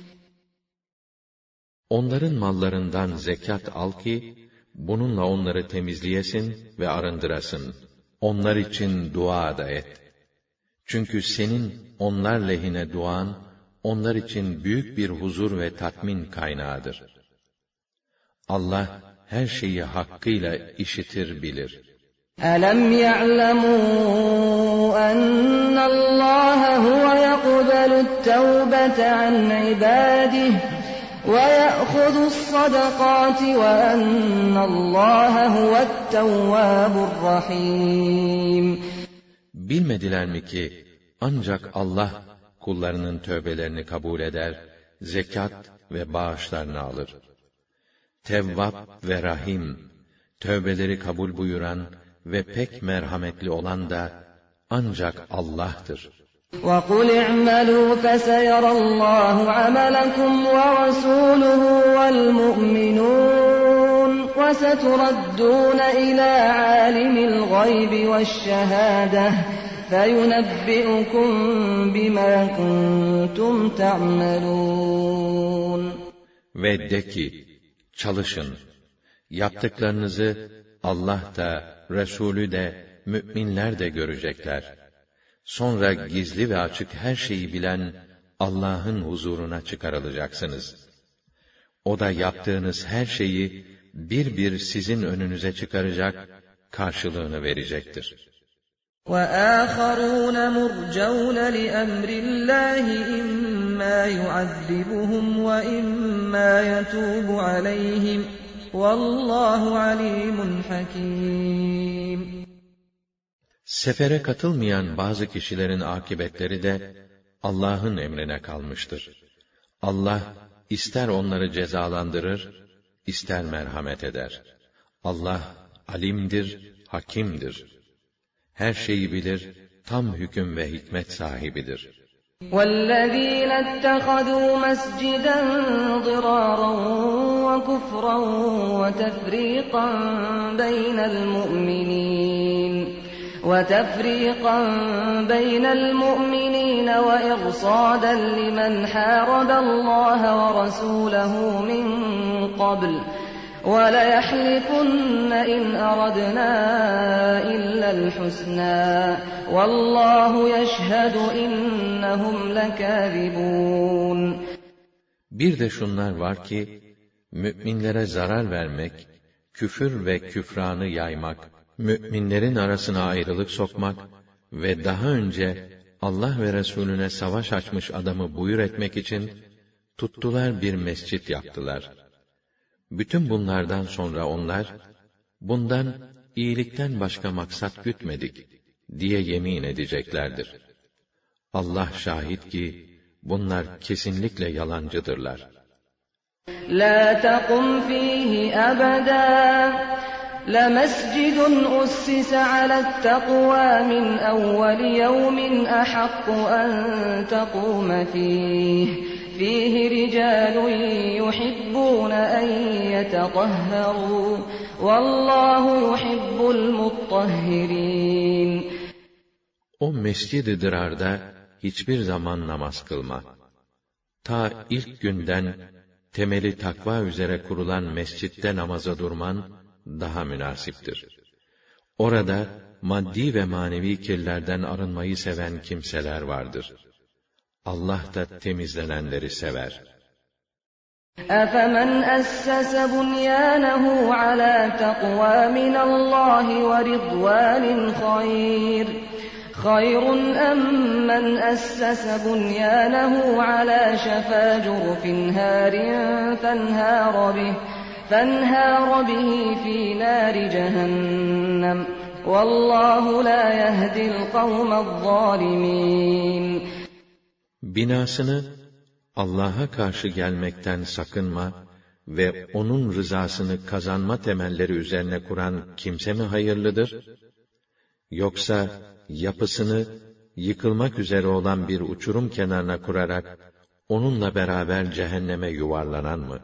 Onların mallarından zekat al ki, bununla onları temizleyesin ve arındırasın. Onlar için dua da et. Çünkü senin onlar lehine duan, onlar için büyük bir huzur ve tatmin kaynağıdır. Allah her şeyi hakkıyla işitir, bilir. أَلَمْ يَعْلَمُوا أَنَّ اللَّهَ هُوَ يَقْبَلُ التَّوْبَةَ عَنْ عِبَادِهِ وَيَأْخُذُ الصَّدَقَاتِ وَأَنَّ اللَّهَ هُوَ التَّوَّابُ الرَّحِيمُ. Bilmediler mi ki ancak Allah kullarının tövbelerini kabul eder, zekat ve bağışlarını alır. Tevvab ve Rahim, tövbeleri kabul buyuran ve pek merhametli olan da ancak Allah'tır. وَقُلْ اعْمَلُوا فَسَيَرَى اللَّهُ عَمَلَكُمْ وَرَسُولُهُ وَالْمُؤْمِنُونَ وَسَتُرَدُّونَ إِلَى عَالِمِ الْغَيْبِ وَالشَّهَادَةِ فَيُنَبِّئُكُم بِمَا كُنتُمْ تَعْمَلُونَ. Ve de ki, çalışın, yaptıklarınızı Allah da, Resulü de, müminler de görecekler. Sonra gizli ve açık her şeyi bilen Allah'ın huzuruna çıkarılacaksınız. O da yaptığınız her şeyi bir bir sizin önünüze çıkaracak, karşılığını verecektir. وَآخَرُونَ مُرْجَوْنَ لِأَمْرِ اللّٰهِ إِمَّا يُعَذِّبُهُمْ وَإِمَّا يَتُوبُ عَلَيْهِمْ وَاللّٰهُ عَلِيمٌ حَكِيمٌ. Sefere katılmayan bazı kişilerin akıbetleri de Allah'ın emrine kalmıştır. Allah ister onları cezalandırır, ister merhamet eder. Allah alimdir, hakimdir. Her şeyi bilir, tam hüküm ve hikmet sahibidir. وَالَّذ۪ينَ اتَّخَذُوا مَسْجِدًا ضِرَارًا وَكُفْرًا وَتَفْرِيقًا بَيْنَ الْمُؤْمِنِينَ وَتَفْرِيقًا بَيْنَ الْمُؤْمِنِينَ وَإِرْصَادًا لِمَنْ حَارَبَ اللّٰهَ وَرَسُولَهُ مِنْ قَبْلُ وَلَيَحْلِفُنَّ إِنْ أَرَدْنَا إِلَّا الْحُسْنَى وَاللّٰهُ يَشْهَدُ إِنَّهُمْ لَكَاذِبُونَ. Bir de şunlar var ki, müminlere zarar vermek, küfür ve küfranı yaymak, müminlerin arasına ayrılık sokmak ve daha önce Allah ve Resulüne savaş açmış adamı buyur etmek için tuttular bir mescit yaptılar. Bütün bunlardan sonra onlar, bundan iyilikten başka maksat gütmedik diye yemin edeceklerdir. Allah şahit ki, bunlar kesinlikle yalancıdırlar. لَا تَقُمْ فِيهِ أَبَدًا لَمَسْجِدٌ أُسِّسَ عَلَى التَّقْوَى مِنْ أَوَّلِ يَوْمٍ أَحَقُّ أَنْ تَقُومَ فِيهِ فِيهِ رِجَالٌ يُحِبُّونَ أَنْ يَتَطَهَّرُوا وَاللّٰهُ يُحِبُّ الْمُطَّهِّرِينَ. O mescid-i Dirar'da hiçbir zaman namaz kılma. Ta ilk günden temeli takva üzere kurulan mescitte namaza durman daha münasiptir. Orada maddi ve manevi kirlerden arınmayı seven kimseler vardır. Allah da temizlenenleri sever. أَفَمَنْ أَسَّسَ بُنْيَانَهُ عَلَى تَقْوَى مِنَ اللّٰهِ وَرِضْوَانٍ خَيْرٌ خَيْرٌ أَمْ مَنْ أَسَّسَ بُنْيَانَهُ عَلَى شَفَا جُرُفٍ هَارٍ فَانْهَارَ بِهِ فَانْهَارَ بِهِ فِي نَارِ جَهَنَّمَ وَاللّٰهُ لَا يَهْدِي الْقَوْمَ الظَّالِمِينَ. Binasını Allah'a karşı gelmekten sakınma ve onun rızasını kazanma temelleri üzerine kuran kimse mi hayırlıdır? Yoksa yapısını yıkılmak üzere olan bir uçurum kenarına kurarak onunla beraber cehenneme yuvarlanan mı?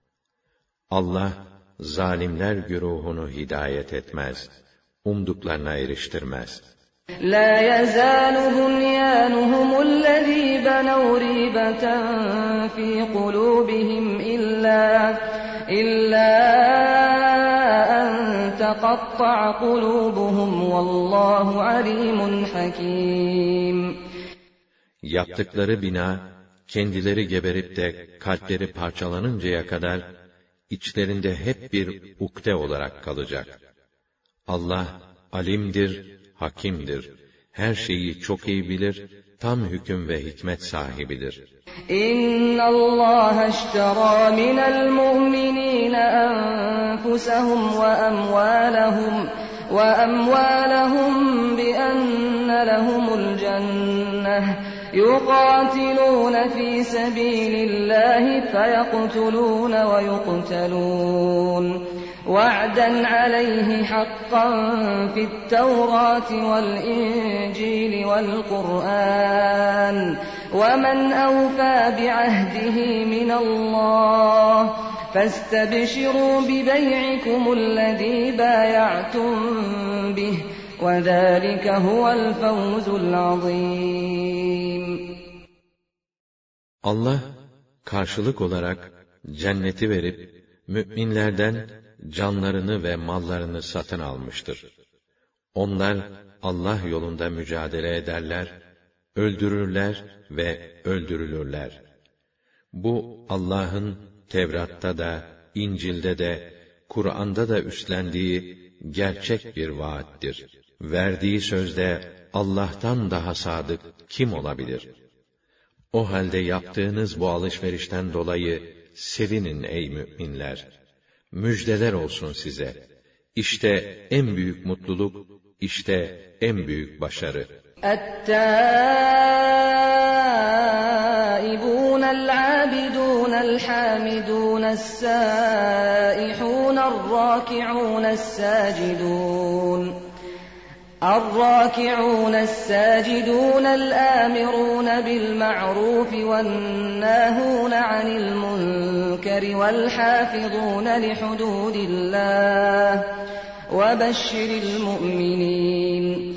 Allah zalimler güruhunu hidayet etmez, umduklarına eriştirmez. لَا يَزَالُ بُنْيَانُهُمُ الَّذ۪ي بَنَوْا رِيبَةً فِي قُلُوبِهِمْ إِلَّا إِلَّا أَنْ تَقَطَّعَ قُلُوبُهُمْ وَاللّٰهُ عَلِيمٌ حَكِيمٌ. Yaptıkları bina, kendileri geberip de kalpleri parçalanıncaya kadar, içlerinde hep bir ukde olarak kalacak. Allah, alimdir, hakimdir. Her şeyi çok iyi bilir, tam hüküm ve hikmet sahibidir. İnna Allah iştera minel mu'minin enfusahum ve amwalahum ve amwalahum bi enne lehumul cenneh yuqatilun fi sabilillahi feyeqtulun ve yuqtalun. وَعْدًا عَلَيْهِ حَقًّا فِي التَّوْرَاةِ وَالْإِنْجِيلِ وَالْقُرْآنِ وَمَنْ أَوْفَى بِعَهْدِهِ مِنَ اللَّهِ فاستبشروا ببيعكم الذي بايعتم به وذلك هو الفوز العظيم. Allah karşılık olarak cenneti verip müminlerden canlarını ve mallarını satın almıştır. Onlar Allah yolunda mücadele ederler, öldürürler ve öldürülürler. Bu Allah'ın Tevrat'ta da, İncil'de de, Kur'an'da da üstlendiği gerçek bir vaattir. Verdiği sözde Allah'tan daha sadık kim olabilir? O halde yaptığınız bu alışverişten dolayı sevinin ey müminler. Müjdeler olsun size. İşte en büyük mutluluk, işte en büyük başarı. التائبون العابدون الحامدون السائحون الراكعون الساجدون الراكعون الساجدون الآمرون بالمعروف والناهون عن المنكر والحافظون لحدود الله وبشر المؤمنين.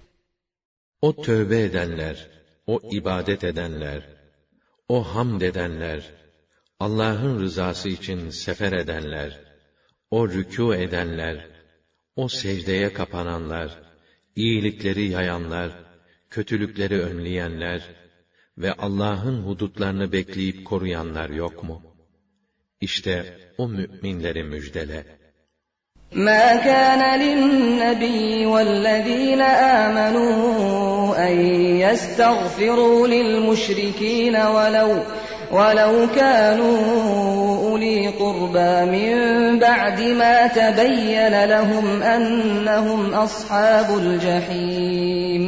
O tövbe edenler, o ibadet edenler, o hamd edenler, Allah'ın rızası için sefer edenler, o rükû edenler, o secdeye kapananlar, iyilikleri yayanlar, kötülükleri önleyenler ve Allah'ın hudutlarını bekleyip koruyanlar yok mu? İşte o müminleri müjdele. مَا كَانَ لِلنَّبِيِّ وَالَّذِينَ آمَنُوا أَن يَسْتَغْفِرُوا لِلْمُشْرِكِينَ وَلَوْ وَلَوْ كَانُوا أُولِي قُرْبَى مِنْ بَعْدِ مَا تَبَيَّنَ لَهُمْ أَنَّهُمْ أَصْحَابُ الْجَحِيمِ.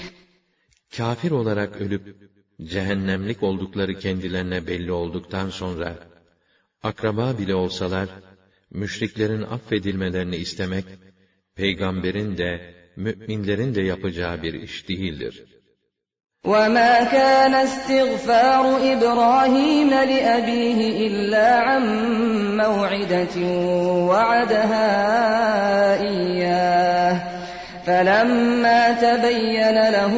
Kafir olarak ölüp cehennemlik oldukları kendilerine belli olduktan sonra akraba bile olsalar müşriklerin affedilmelerini istemek peygamberin de müminlerin de yapacağı bir iş değildir. وَمَا كَانَ اسْتِغْفَارُ إِبْرَاهِيمَ لِأَبِيهِ إِلَّا عَن مَّوْعِدَةٍ وَعَدَهَا إِيَّاهُ فَلَمَّا تَبَيَّنَ لَهُ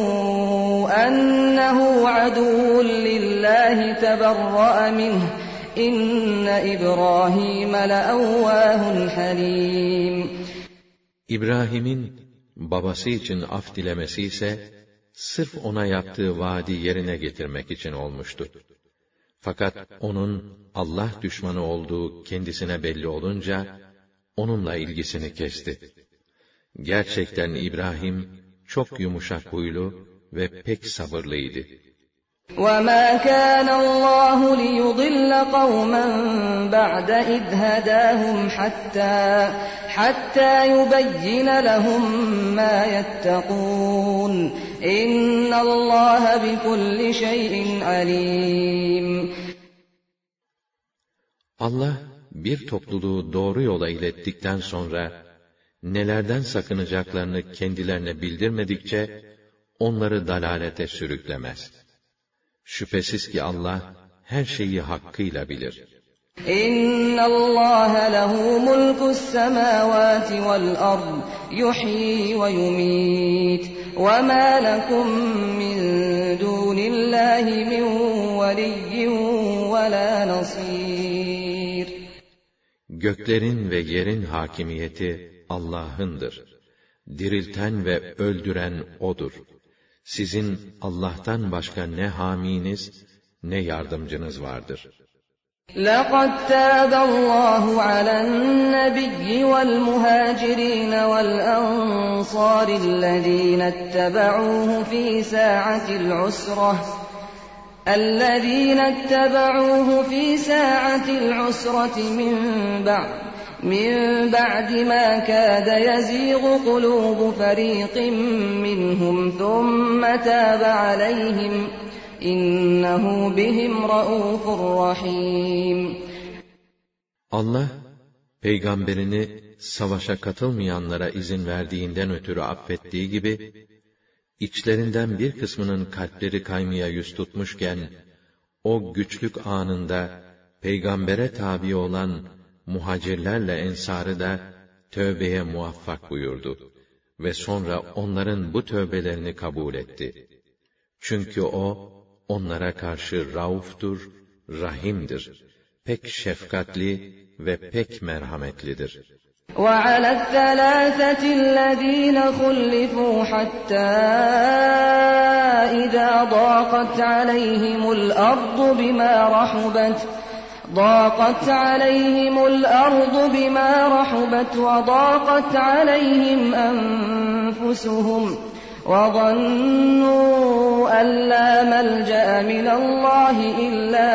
أَنَّهُ عَدُوٌّ لِّلَّهِ تَبَرَّأَ مِنْهُ إِنَّ إِبْرَاهِيمَ لَأَوَّاهٌ حَلِيمٌ. İbrahim'in babası için af dilemesi ise sırf ona yaptığı vaadi yerine getirmek için olmuştu. Fakat onun Allah düşmanı olduğu kendisine belli olunca onunla ilgisini kesti. Gerçekten İbrahim çok yumuşak huylu ve pek sabırlıydı. وَمَا كَانَ اللّٰهُ لِيُضِلَّ قَوْمًا بَعْدَ إِذْ هَدَاهُمْ حَتَّى حَتَّى يُبَيِّنَ لَهُم مَّا يَتَّقُونَ إِنَّ اللّٰهَ بِكُلِّ شَيْءٍ عَلِيمٌ. Allah bir topluluğu doğru yola ilettikten sonra nelerden sakınacaklarını kendilerine bildirmedikçe onları dalalete sürüklemez. Şüphesiz ki Allah her şeyi hakkıyla bilir. İnna Allah lehu mulkus semawati vel ard yuhyi ve yumit ve ma lekum min dunillahi min veliyyin ve la nasir. Göklerin ve yerin hakimiyeti Allah'ındır. Dirilten ve öldüren O'dur. Sizin Allah'tan başka ne haminiz, ne yardımcınız vardır. لَقَدْ تَابَ اللّٰهُ عَلَى النَّبِيِّ وَالْمُهَاجِرِينَ وَالْأَنصَارِ الَّذِينَ اتَّبَعُوهُ فِي سَاعَةِ الْعُسْرَةِ الَّذِينَ اتَّبَعُوهُ فِي سَاعَةِ الْعُسْرَةِ مِنْ بَعْدِ مِنْ بَعْدِ مَا كَادَ يَزِيغُ قُلُوبُ فَرِيقٍ مِّنْهُمْ ثُمَّ تَابَ عَلَيْهِمْ إِنَّهُ بِهِمْ رَءُوفٌ رَحِيمٌ. Allah, peygamberini savaşa katılmayanlara izin verdiğinden ötürü affettiği gibi, içlerinden bir kısmının kalpleri kaymaya yüz tutmuşken, o güçlük anında peygambere tabi olan muhacirlerle ensarı da tövbeye muvaffak buyurdu ve sonra onların bu tövbelerini kabul etti. Çünkü o onlara karşı rauftur, rahimdir, pek şefkatli ve pek merhametlidir. وَعَلَى الثَّلَاثَةِ الَّذِينَ خُلِّفُوا حَتَّى إِذَا ضَاقَتْ عَلَيْهِمُ الْأَرْضُ بِمَا رَحُبَتْ ضَاقَتْ عَلَيْهِمُ الْأَرْضُ بِمَا رَحُبَتْ وَضَاقَتْ عَلَيْهِمْ أَنفُسُهُمْ وَظَنُّوا أَن لَّا مَلْجَأَ مِنَ اللَّهِ إِلَّا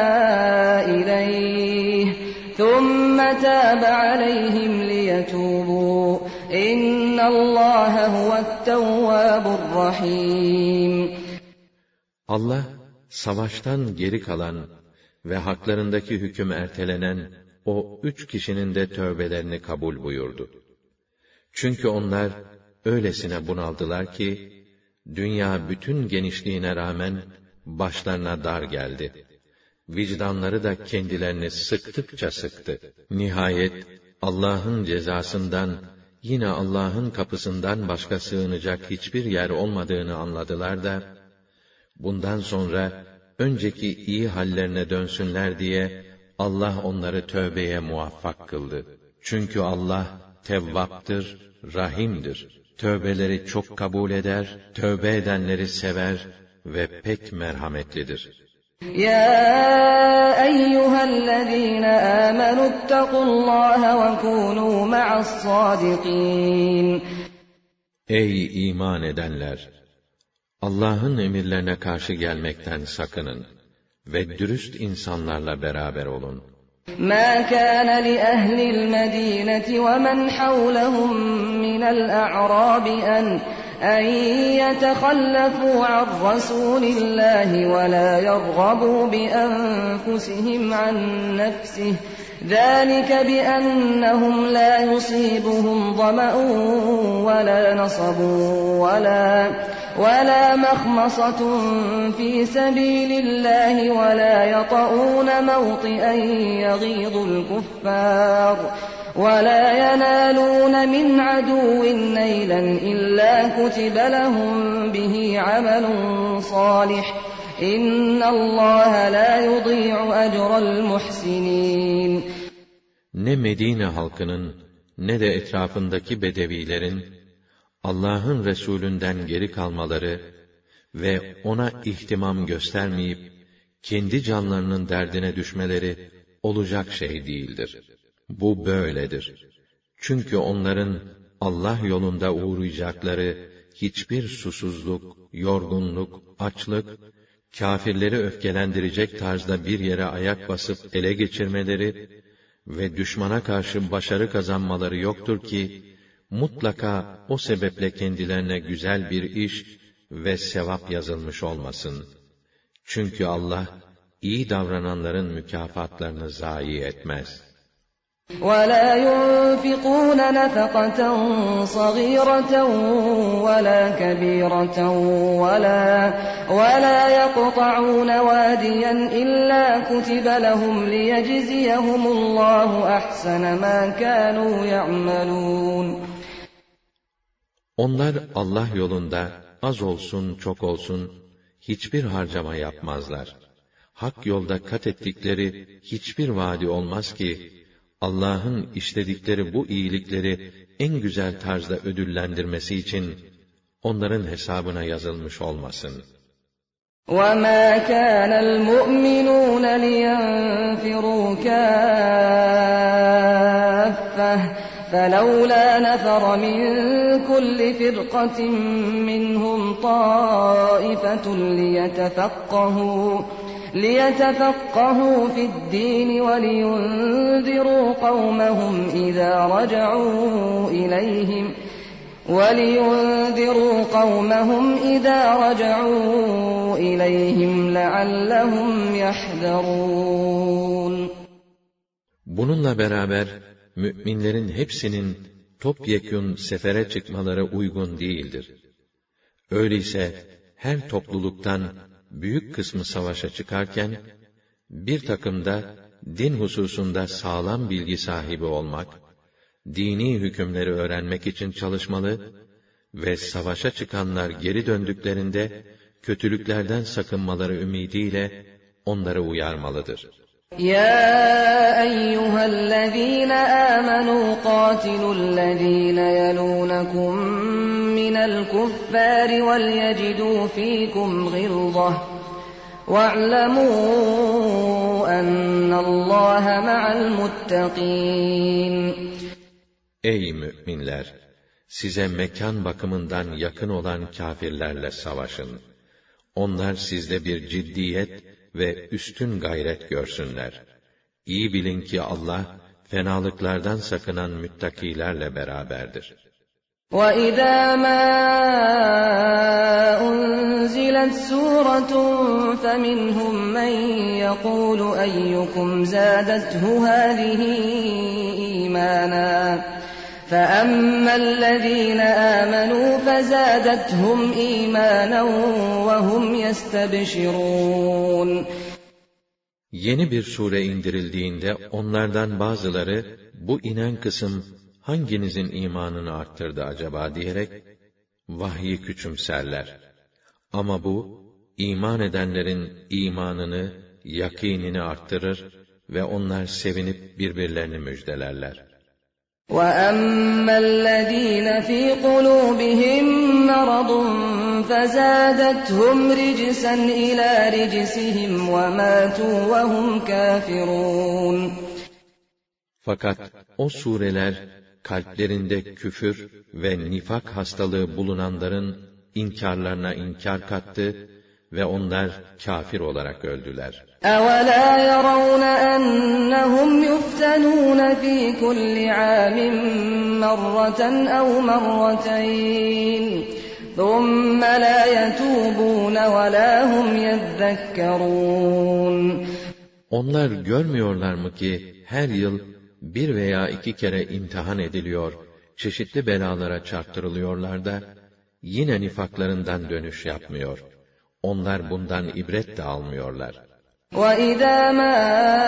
إِلَيْهِ ثُمَّ تَابَ عَلَيْهِمْ لِيَتُوبُوا إِنَّ اللَّهَ هُوَ التَّوَّابُ الرَّحِيمُ. Allah, savaştan geri kalan ve haklarındaki hüküm ertelenen o üç kişinin de tövbelerini kabul buyurdu. Çünkü onlar öylesine bunaldılar ki, dünya bütün genişliğine rağmen başlarına dar geldi. Vicdanları da kendilerini sıktıkça sıktı. Nihayet Allah'ın cezasından, yine Allah'ın kapısından başka sığınacak hiçbir yer olmadığını anladılar da, bundan sonra önceki iyi hallerine dönsünler diye Allah onları tövbeye muvaffak kıldı. Çünkü Allah Tevvap'tır, Rahim'dir. Tövbeleri çok kabul eder, tövbe edenleri sever ve pek merhametlidir. يَا أَيُّهَا الَّذِينَ آمَنُوا اتَّقُوا اللَّهَ وَكُونُوا مَعَ الصَّادِقِينَ. Ey iman edenler! Allah'ın emirlerine karşı gelmekten sakının ve dürüst insanlarla beraber olun. مَا كَانَ لِأَهْلِ الْمَدِينَةِ وَمَنْ حَوْلَهُمْ مِنَ الْأَعْرَابِ أَنْ أَنْ يَتَخَلَّفُوا عَنْ رَسُولِ اللَّهِ وَلَا يَرْغَبُوا بِأَنفُسِهِمْ عَنْ نَفْسِهِ ذَلِكَ بِأَنَّهُمْ لَا يُصِيبُهُمْ ظَمَأٌ وَلَا نَصَبٌ وَلَا وَلَا مَخْمَصَةٌ فِي سَبِيلِ اللَّهِ وَلَا يَطَئُونَ مَوْطِئًا يَغِيظُ الْكُفَّارَ وَلَا يَنَالُونَ مِنْ عَدُوٍّ نَيْلًا إِلَّا كُتِبَ لَهُم بِهِ عَمَلٌ صَالِحٌ إِنَّ اللَّهَ لَا يُضِيعُ أَجْرَ الْمُحْسِنِينَ. Ne Medine halkının ne de etrafındaki bedevilerin Allah'ın Resulünden geri kalmaları ve ona ihtimam göstermeyip kendi canlarının derdine düşmeleri olacak şey değildir. Bu böyledir. Çünkü onların Allah yolunda uğrayacakları hiçbir susuzluk, yorgunluk, açlık, kâfirleri öfkelendirecek tarzda bir yere ayak basıp ele geçirmeleri ve düşmana karşı başarı kazanmaları yoktur ki, mutlaka o sebeple kendilerine güzel bir iş ve sevap yazılmış olmasın. Çünkü Allah, iyi davrananların mükafatlarını zayi etmez. وَلَا يُنْفِقُونَ نَفَقَةً صَغِيرَةً وَلَا كَبِيرَةً وَلَا وَلَا يَقْطَعُونَ وَادِيًا إِلَّا كُتِبَ لَهُمْ لِيَجْزِيَهُمُ اللَّهُ أَحْسَنَ مَا كَانُوا يَعْمَلُونَ. Onlar Allah yolunda az olsun çok olsun hiçbir harcama yapmazlar. Hak yolda kat ettikleri hiçbir vaadi olmaz ki Allah'ın işledikleri bu iyilikleri en güzel tarzda ödüllendirmesi için onların hesabına yazılmış olmasın. وَمَا كَانَ الْمُؤْمِنُونَ لِيَنْفِرُوا كَافَّةً فَلَوْلَا نَفَرَ مِنْ كُلِّ فِرْقَةٍ مِّنْهُمْ طَائِفَةٌ لِيَتَفَقَّهُوا لِيَتَفَقَّهُوا فِي الدِّينِ وَلِيُنْذِرُوا قَوْمَهُمْ إِذَا رَجَعُوا إِلَيْهِمْ وَلِيُنْذِرُوا قَوْمَهُمْ إِذَا رَجَعُوا إِلَيْهِمْ لَعَلَّهُمْ يَحْذَرُونَ. Bununla beraber müminlerin hepsinin topyekün sefere çıkmaları uygun değildir. Öyleyse her topluluktan büyük kısmı savaşa çıkarken bir takım da din hususunda sağlam bilgi sahibi olmak, dini hükümleri öğrenmek için çalışmalı ve savaşa çıkanlar geri döndüklerinde kötülüklerden sakınmaları ümidiyle onları uyarmalıdır. يا أيها الذين آمنوا قاتلوا الذين يلونكم من الكفار وليجدوا فيكم غلظة واعلموا أن الله مع المتقين. Ey müminler! Size mekan bakımından yakın olan kâfirlerle savaşın. Onlar sizde bir ciddiyet ve üstün gayret görsünler. İyi bilin ki Allah, fenalıklardan sakınan müttakilerle beraberdir. وَإِذَا مَا أُنْزِلَتْ سُورَةٌ فَمِنْهُمْ مَنْ يَقُولُ أَيُّكُمْ زَادَتْهُ هَذِهِ إِيمَانًا فَأَمَّا الَّذِينَ آمَنُوا فَزَادَتْهُمْ إِيمَانًا وَهُمْ يَسْتَبْشِرُونَ. Yeni bir sure indirildiğinde onlardan bazıları, bu inen kısım hanginizin imanını arttırdı acaba diyerek vahyi küçümserler. Ama bu, iman edenlerin imanını, yakînini arttırır ve onlar sevinip birbirlerini müjdelerler. وَأَمَّا الَّذِينَ فِي قُلُوبِهِم مَّرَضٌ فَزَادَتْهُمْ رِجْسًا إِلَى رِجْسِهِمْ وَمَاتُوا وَهُمْ كَافِرُونَ. Fakat o sureler, kalplerinde küfür ve nifak hastalığı bulunanların inkârlarına inkâr kattı ve onlar kâfir olarak öldüler. أَوَلَا يَرَوْنَ أَنَّهُمْ يُفْتَنُونَ فِي كُلِّ عَامٍ مَّرَّةً أَوْ مَرَّتَيْنِ ثُمَّ لَا يَتُوبُونَ وَلَا هُمْ يَذَّكَّرُونَ. Onlar görmüyorlar mı ki her yıl bir veya iki kere imtihan ediliyor, çeşitli belalara çarptırılıyorlar da yine nifaklarından dönüş yapmıyor. Onlar bundan ibret de almıyorlar. وَإِذَا مَا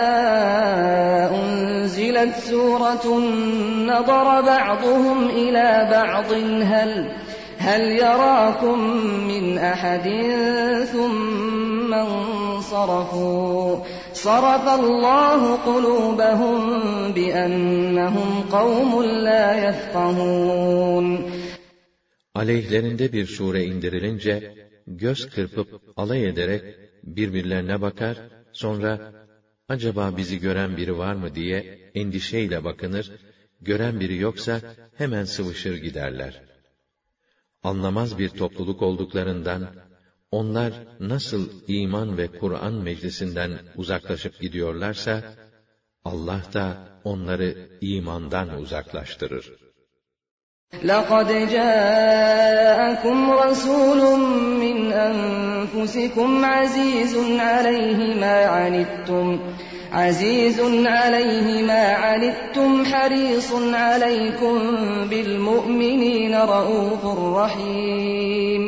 أُنْزِلَتْ سُورَةٌ نَظَرَ بَعْضُهُمْ إِلَى بَعْضٍ هَلْ هَلْ يَرَاكُمْ مِنْ أَحَدٍ ثُمَّ انصَرَفُوا صَرَفَ اللّٰهُ قُلُوبَهُمْ بِأَنَّهُمْ قَوْمٌ لَا يَفْقَهُونَ. Aleyhlerinde bir sure indirilince, göz kırpıp alay ederek birbirlerine bakar, sonra acaba bizi gören biri var mı diye endişeyle bakınır, gören biri yoksa hemen sıvışır giderler. Anlamaz bir topluluk olduklarından, onlar nasıl iman ve Kur'an meclisinden uzaklaşıp gidiyorlarsa, Allah da onları imandan uzaklaştırır. لَقَدْ جَاءَكُمْ رَسُولٌ مِّنْ أَنفُسِكُمْ عَزِيزٌ عَلَيْهِ مَا عَنِتُّمْ عَزِيزٌ عَلَيْهِ مَا عَنِتُّمْ حَرِيصٌ عَلَيْكُمْ بِالْمُؤْمِنِينَ رَءُوفٌ رَحِيمٌ.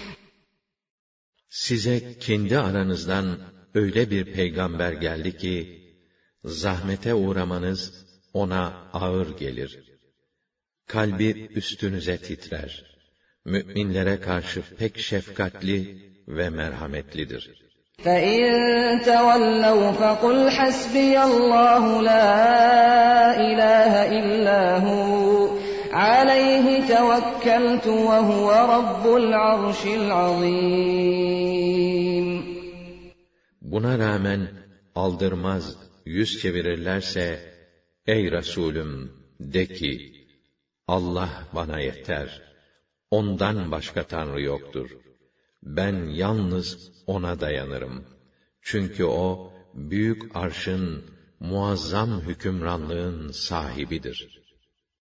Size kendi aranızdan öyle bir peygamber geldi ki, zahmete uğramanız ona ağır gelir. Kalbi üstünüze titrer. Müminlere karşı pek şefkatli ve merhametlidir. فَإِن تَوَلَّوْا فَقُلْ حَسْبِيَ اللّٰهُ لَا إِلَٰهَ إِلَّا هُوَ عَلَيْهِ تَوَكَّلْتُ وَهُوَ رَبُّ الْعَرْشِ الْعَظِيمِ. Buna rağmen aldırmaz, yüz çevirirlerse, ey Resulüm, de ki, Allah bana yeter. Ondan başka Tanrı yoktur. Ben yalnız ona dayanırım. Çünkü o, büyük arşın, muazzam hükümranlığın sahibidir.